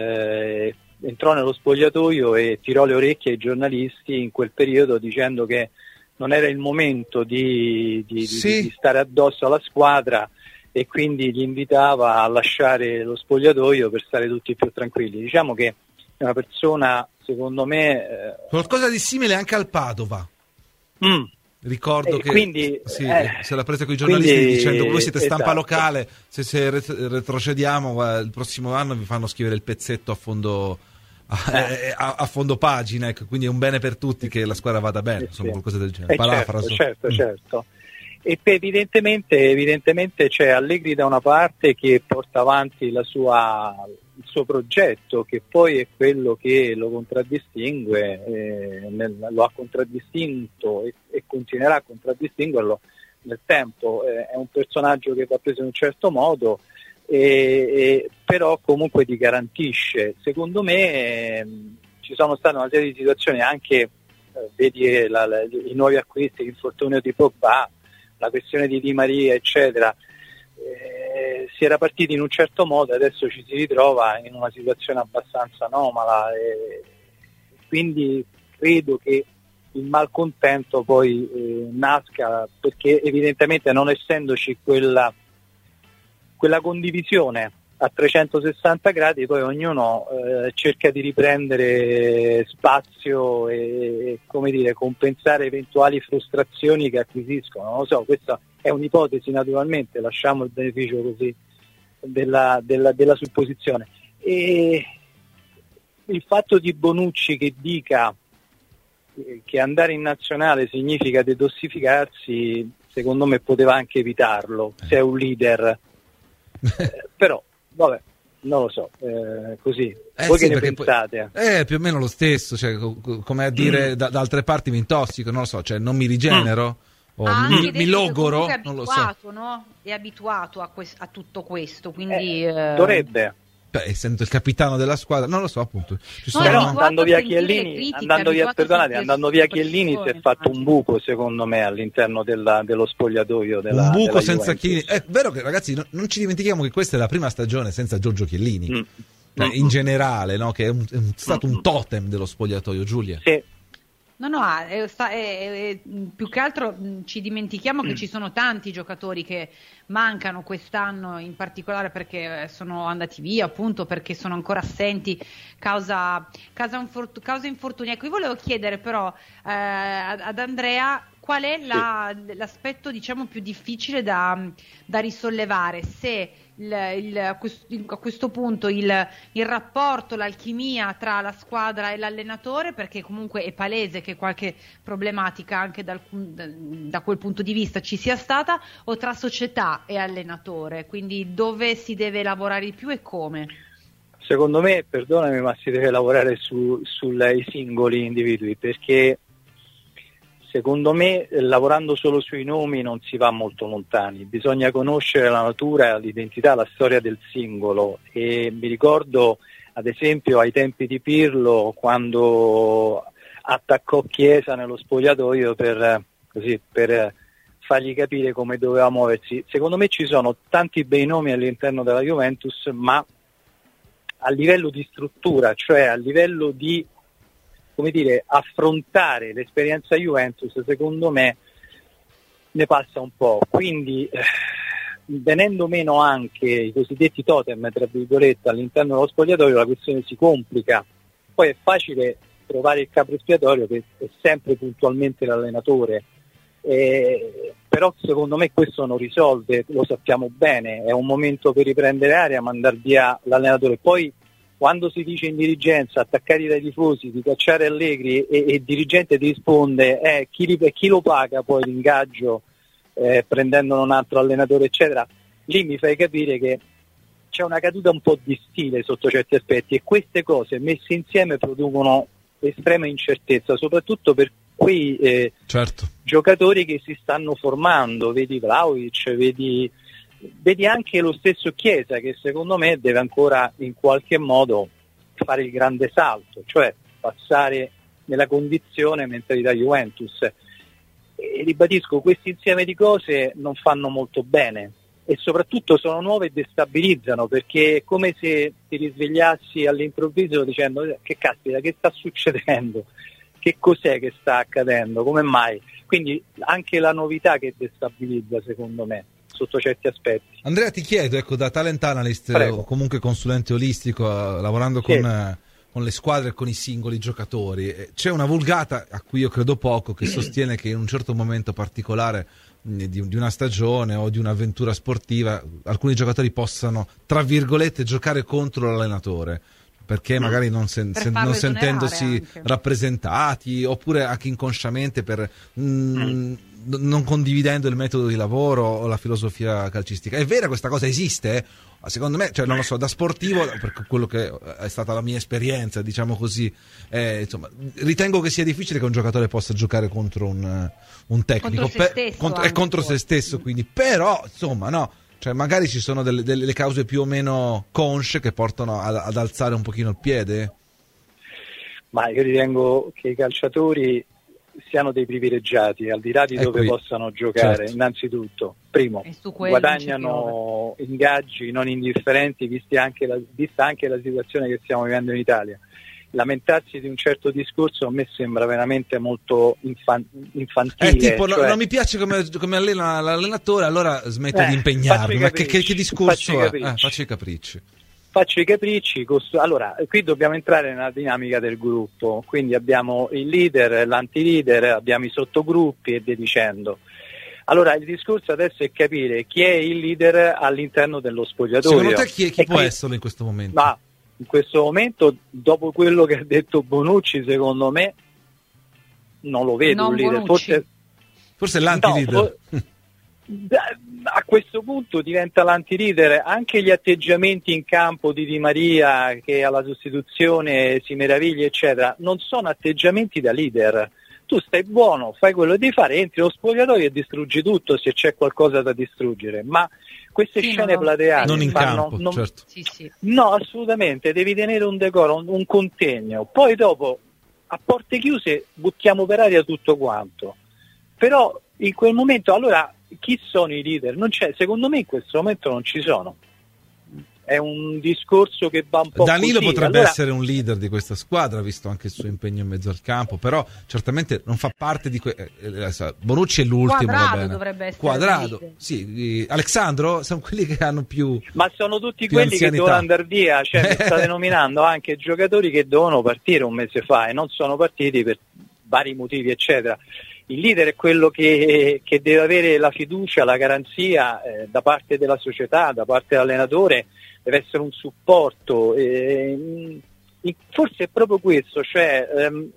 entrò nello spogliatoio e tirò le orecchie ai giornalisti in quel periodo dicendo che non era il momento di stare addosso alla squadra e quindi li invitava a lasciare lo spogliatoio per stare tutti più tranquilli. Diciamo che è una persona, secondo me... qualcosa di simile anche al Padova. Ricordo che quindi, se l'ha presa con i giornalisti dicendo voi siete stampa locale, se retrocediamo il prossimo anno vi fanno scrivere il pezzetto a fondo pagina, ecco, quindi è un bene per tutti che la squadra vada bene, insomma, qualcosa del genere. Parafraso. Certo. E evidentemente c'è Allegri da una parte che porta avanti il suo progetto, che poi è quello che lo contraddistingue, lo ha contraddistinto e continuerà a contraddistinguerlo nel tempo. È un personaggio che va preso in un certo modo, però comunque ti garantisce. Secondo me ci sono state una serie di situazioni anche, vedi i nuovi acquisti, l'infortunio di Pogba, la questione di Di Maria, eccetera. Si era partiti in un certo modo, adesso ci si ritrova in una situazione abbastanza anomala, quindi credo che il malcontento poi nasca perché evidentemente, non essendoci quella condivisione a 360 gradi, poi ognuno cerca di riprendere spazio e come dire, compensare eventuali frustrazioni che acquisiscono. Non lo so, questa è un'ipotesi, naturalmente, lasciamo il beneficio così della supposizione. E il fatto di Bonucci che dica che andare in nazionale significa detossificarsi, secondo me poteva anche evitarlo, se è un leader. Però vabbè, non lo so, così voi che ne pensate? Più o meno lo stesso, cioè, come a dire da altre parti mi intossico, non lo so, cioè non mi rigenero o mi logoro, non lo so. No? È abituato a tutto questo, quindi dovrebbe. Essendo il capitano della squadra, non lo so, appunto. Però andando via Chiellini si è fatto un buco, secondo me, all'interno dello spogliatoio un buco senza Chiellini. È vero che, ragazzi, non ci dimentichiamo che questa è la prima stagione senza Giorgio Chiellini, in generale, no? Che è stato un totem dello spogliatoio, Giulia. Sì. No, più che altro ci dimentichiamo che ci sono tanti giocatori che mancano quest'anno, in particolare perché sono andati via, appunto perché sono ancora assenti causa infortuni. Ecco, io volevo chiedere però ad Andrea qual è l'aspetto, diciamo, più difficile da risollevare, se a questo punto il rapporto, l'alchimia tra la squadra e l'allenatore, perché comunque è palese che qualche problematica anche da quel punto di vista ci sia stata, o tra società e allenatore, quindi dove si deve lavorare di più e come? Secondo me, perdonami, ma si deve lavorare sui singoli individui, perché secondo me lavorando solo sui nomi non si va molto lontani, bisogna conoscere la natura, l'identità, la storia del singolo. E mi ricordo ad esempio ai tempi di Pirlo, quando attaccò Chiesa nello spogliatoio per fargli capire come doveva muoversi. Secondo me ci sono tanti bei nomi all'interno della Juventus, ma a livello di struttura, cioè a livello di, come dire, affrontare l'esperienza Juventus, secondo me ne passa un po'. Quindi venendo meno anche i cosiddetti totem, tra virgolette, all'interno dello spogliatoio, la questione si complica. Poi è facile trovare il capro espiatorio, che è sempre puntualmente l'allenatore, però secondo me questo non risolve, lo sappiamo bene, è un momento per riprendere aria, mandare via l'allenatore. Poi quando si dice in dirigenza, attaccati dai tifosi, di cacciare Allegri, e il dirigente ti risponde chi lo paga poi l'ingaggio prendendo un altro allenatore eccetera, lì mi fai capire che c'è una caduta un po' di stile sotto certi aspetti, e queste cose messe insieme producono estrema incertezza, soprattutto per quei giocatori che si stanno formando, vedi Vlahovic, vedi anche lo stesso Chiesa, che secondo me deve ancora in qualche modo fare il grande salto, cioè passare nella condizione mentalità Juventus, e ribadisco, questo insieme di cose non fanno molto bene e soprattutto sono nuove e destabilizzano, perché è come se ti risvegliassi all'improvviso dicendo che caspita, che sta succedendo, che cos'è che sta accadendo, come mai? Quindi anche la novità che destabilizza secondo me sotto certi aspetti. Andrea, ti chiedo, da talent analyst o comunque consulente olistico, lavorando con le squadre e con i singoli giocatori, c'è una vulgata a cui io credo poco, che sostiene che in un certo momento particolare di una stagione o di un'avventura sportiva alcuni giocatori possano, tra virgolette, giocare contro l'allenatore, perché magari non sentendosi rappresentati, oppure anche inconsciamente non condividendo il metodo di lavoro o la filosofia calcistica. È vera questa cosa? Esiste? Secondo me, non lo so, da sportivo, per quello che è stata la mia esperienza, diciamo così, insomma, ritengo che sia difficile che un giocatore possa giocare contro un tecnico, contro se stesso, quindi, però insomma, no, cioè magari ci sono delle cause più o meno consce che portano ad alzare un pochino il piede. Ma io ritengo che i calciatori siano dei privilegiati, al di là di dove possano giocare. Certo. Innanzitutto, primo, guadagnano ingaggi non indifferenti, vista anche la situazione che stiamo vivendo in Italia. Lamentarsi di un certo discorso a me sembra veramente molto infantile. Non mi piace come allena l'allenatore, allora smetto di impegnarmi. Ma che discorso è? Faccio i capricci. Faccio i capricci. Allora, qui dobbiamo entrare nella dinamica del gruppo, quindi abbiamo il leader, l'anti-leader, abbiamo i sottogruppi e via dicendo. Allora, il discorso adesso è capire chi è il leader all'interno dello spogliatoio. Secondo te chi può esserlo in questo momento? Ma in questo momento, dopo quello che ha detto Bonucci, secondo me non lo vedo un leader. Forse l'anti-leader. A questo punto diventa l'anti-leader. Anche gli atteggiamenti in campo di Di Maria, che alla sostituzione si meraviglia eccetera, non sono atteggiamenti da leader. Tu stai buono, fai quello che devi fare, entri allo spogliatoio e distruggi tutto se c'è qualcosa da distruggere, ma queste scene plateali non in campo, certo. No, assolutamente, devi tenere un decoro, un contegno, poi dopo a porte chiuse buttiamo per aria tutto quanto, però in quel momento, allora, chi sono i leader? Non c'è, secondo me in questo momento non ci sono. È un discorso che va un po' Danilo così. Potrebbe essere un leader di questa squadra, visto anche il suo impegno in mezzo al campo, però certamente non fa parte di Bonucci è l'ultimo. Quadrado dovrebbe essere Quadrado, sì. Alexandro sono quelli che hanno più. Ma sono tutti quelli anzianità. Che devono andare via, cioè mi state nominando anche giocatori che dovevano partire un mese fa e non sono partiti per vari motivi eccetera. Il leader è quello che deve avere la fiducia, la garanzia da parte della società, da parte dell'allenatore, deve essere un supporto. Forse è proprio questo, cioè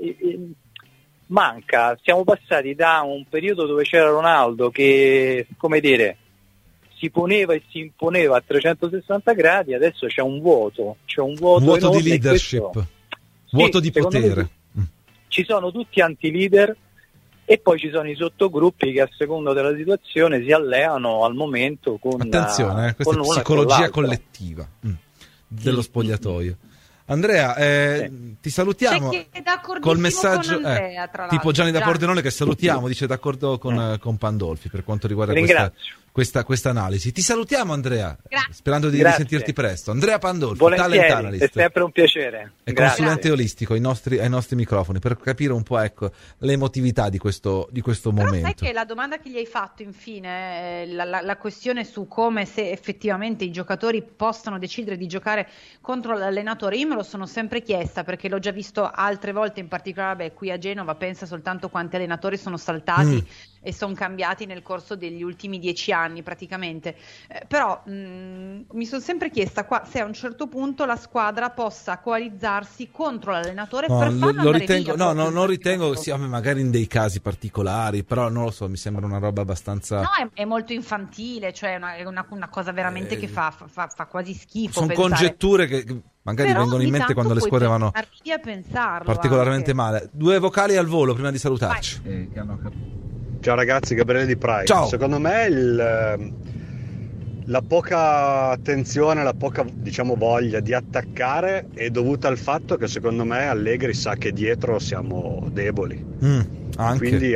manca. Siamo passati da un periodo dove c'era Ronaldo che, come dire, si poneva e si imponeva a 360 gradi, adesso c'è un vuoto di leadership, vuoto di potere. Ci sono tutti anti-leader. E poi ci sono i sottogruppi che a seconda della situazione si alleano al momento con attenzione, questa è psicologia collettiva dello spogliatoio. Andrea, ti salutiamo col messaggio con Andrea, tipo Gianni da Pordenone che salutiamo, dice d'accordo con Pandolfi per quanto riguarda questa analisi. Ti salutiamo Andrea, sperando di risentirti presto. Andrea Pandolfi, talent analyst, è sempre un piacere. E consulente olistico ai nostri microfoni per capire un po' l'emotività di questo momento. Sai che la domanda che gli hai fatto infine, la questione su come se effettivamente i giocatori possano decidere di giocare contro l'allenatore, io me lo sono sempre chiesta perché l'ho già visto altre volte, in particolare qui a Genova, pensa soltanto quanti allenatori sono saltati e sono cambiati nel corso degli ultimi 10 anni praticamente, però mi sono sempre chiesta se a un certo punto la squadra possa coalizzarsi contro l'allenatore per farlo andare via. Non ritengo sia magari in dei casi particolari, però non lo so, mi sembra una roba abbastanza... No, è molto infantile, cioè è una cosa veramente che fa quasi schifo. Sono congetture che magari però vengono in mente quando le squadre vanno a pensarlo particolarmente anche. Male. 2 vocali al volo prima di salutarci. Ciao ragazzi, Gabriele di Pride. Ciao. Secondo me la poca attenzione, la poca voglia di attaccare è dovuta al fatto che secondo me Allegri sa che dietro siamo deboli. Anche. Quindi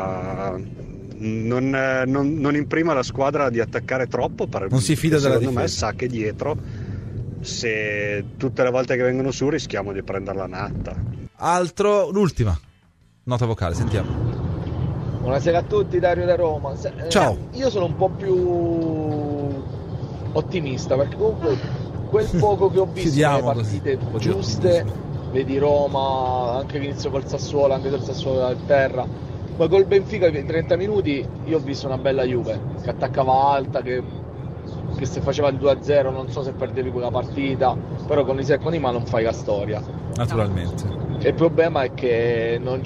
non imprima la squadra di attaccare troppo, non si fida della difesa. Secondo me sa che dietro, se tutte le volte che vengono su, rischiamo di prenderla natta. L'ultima nota vocale, sentiamo. Buonasera a tutti, Dario da Roma. Ciao. Io sono un po' più ottimista, perché comunque quel poco che ho visto nelle partite giuste, vedi Roma, anche l'inizio col Sassuolo, anche del Sassuolo dal terra, ma col Benfica in 30 minuti io ho visto una bella Juve che attaccava alta, che se faceva il 2-0 non so se perdevi quella partita, però con i secoli ma non fai la storia. Naturalmente. Il problema è che non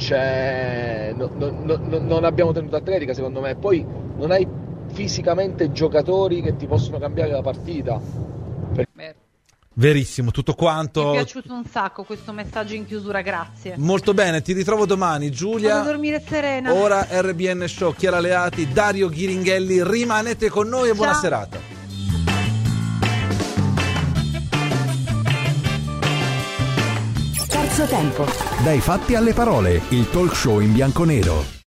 abbiamo tenuta atletica, secondo me. Poi non hai fisicamente giocatori che ti possono cambiare la partita. Verissimo, tutto quanto. Mi è piaciuto un sacco questo messaggio in chiusura, grazie. Molto bene, ti ritrovo domani, Giulia. Vado a dormire serena. Ora RBN Show, Chiara Leati, Dario Ghiringhelli, rimanete con noi e buona serata. Terzo tempo. Dai fatti alle parole, il talk show in bianco-nero.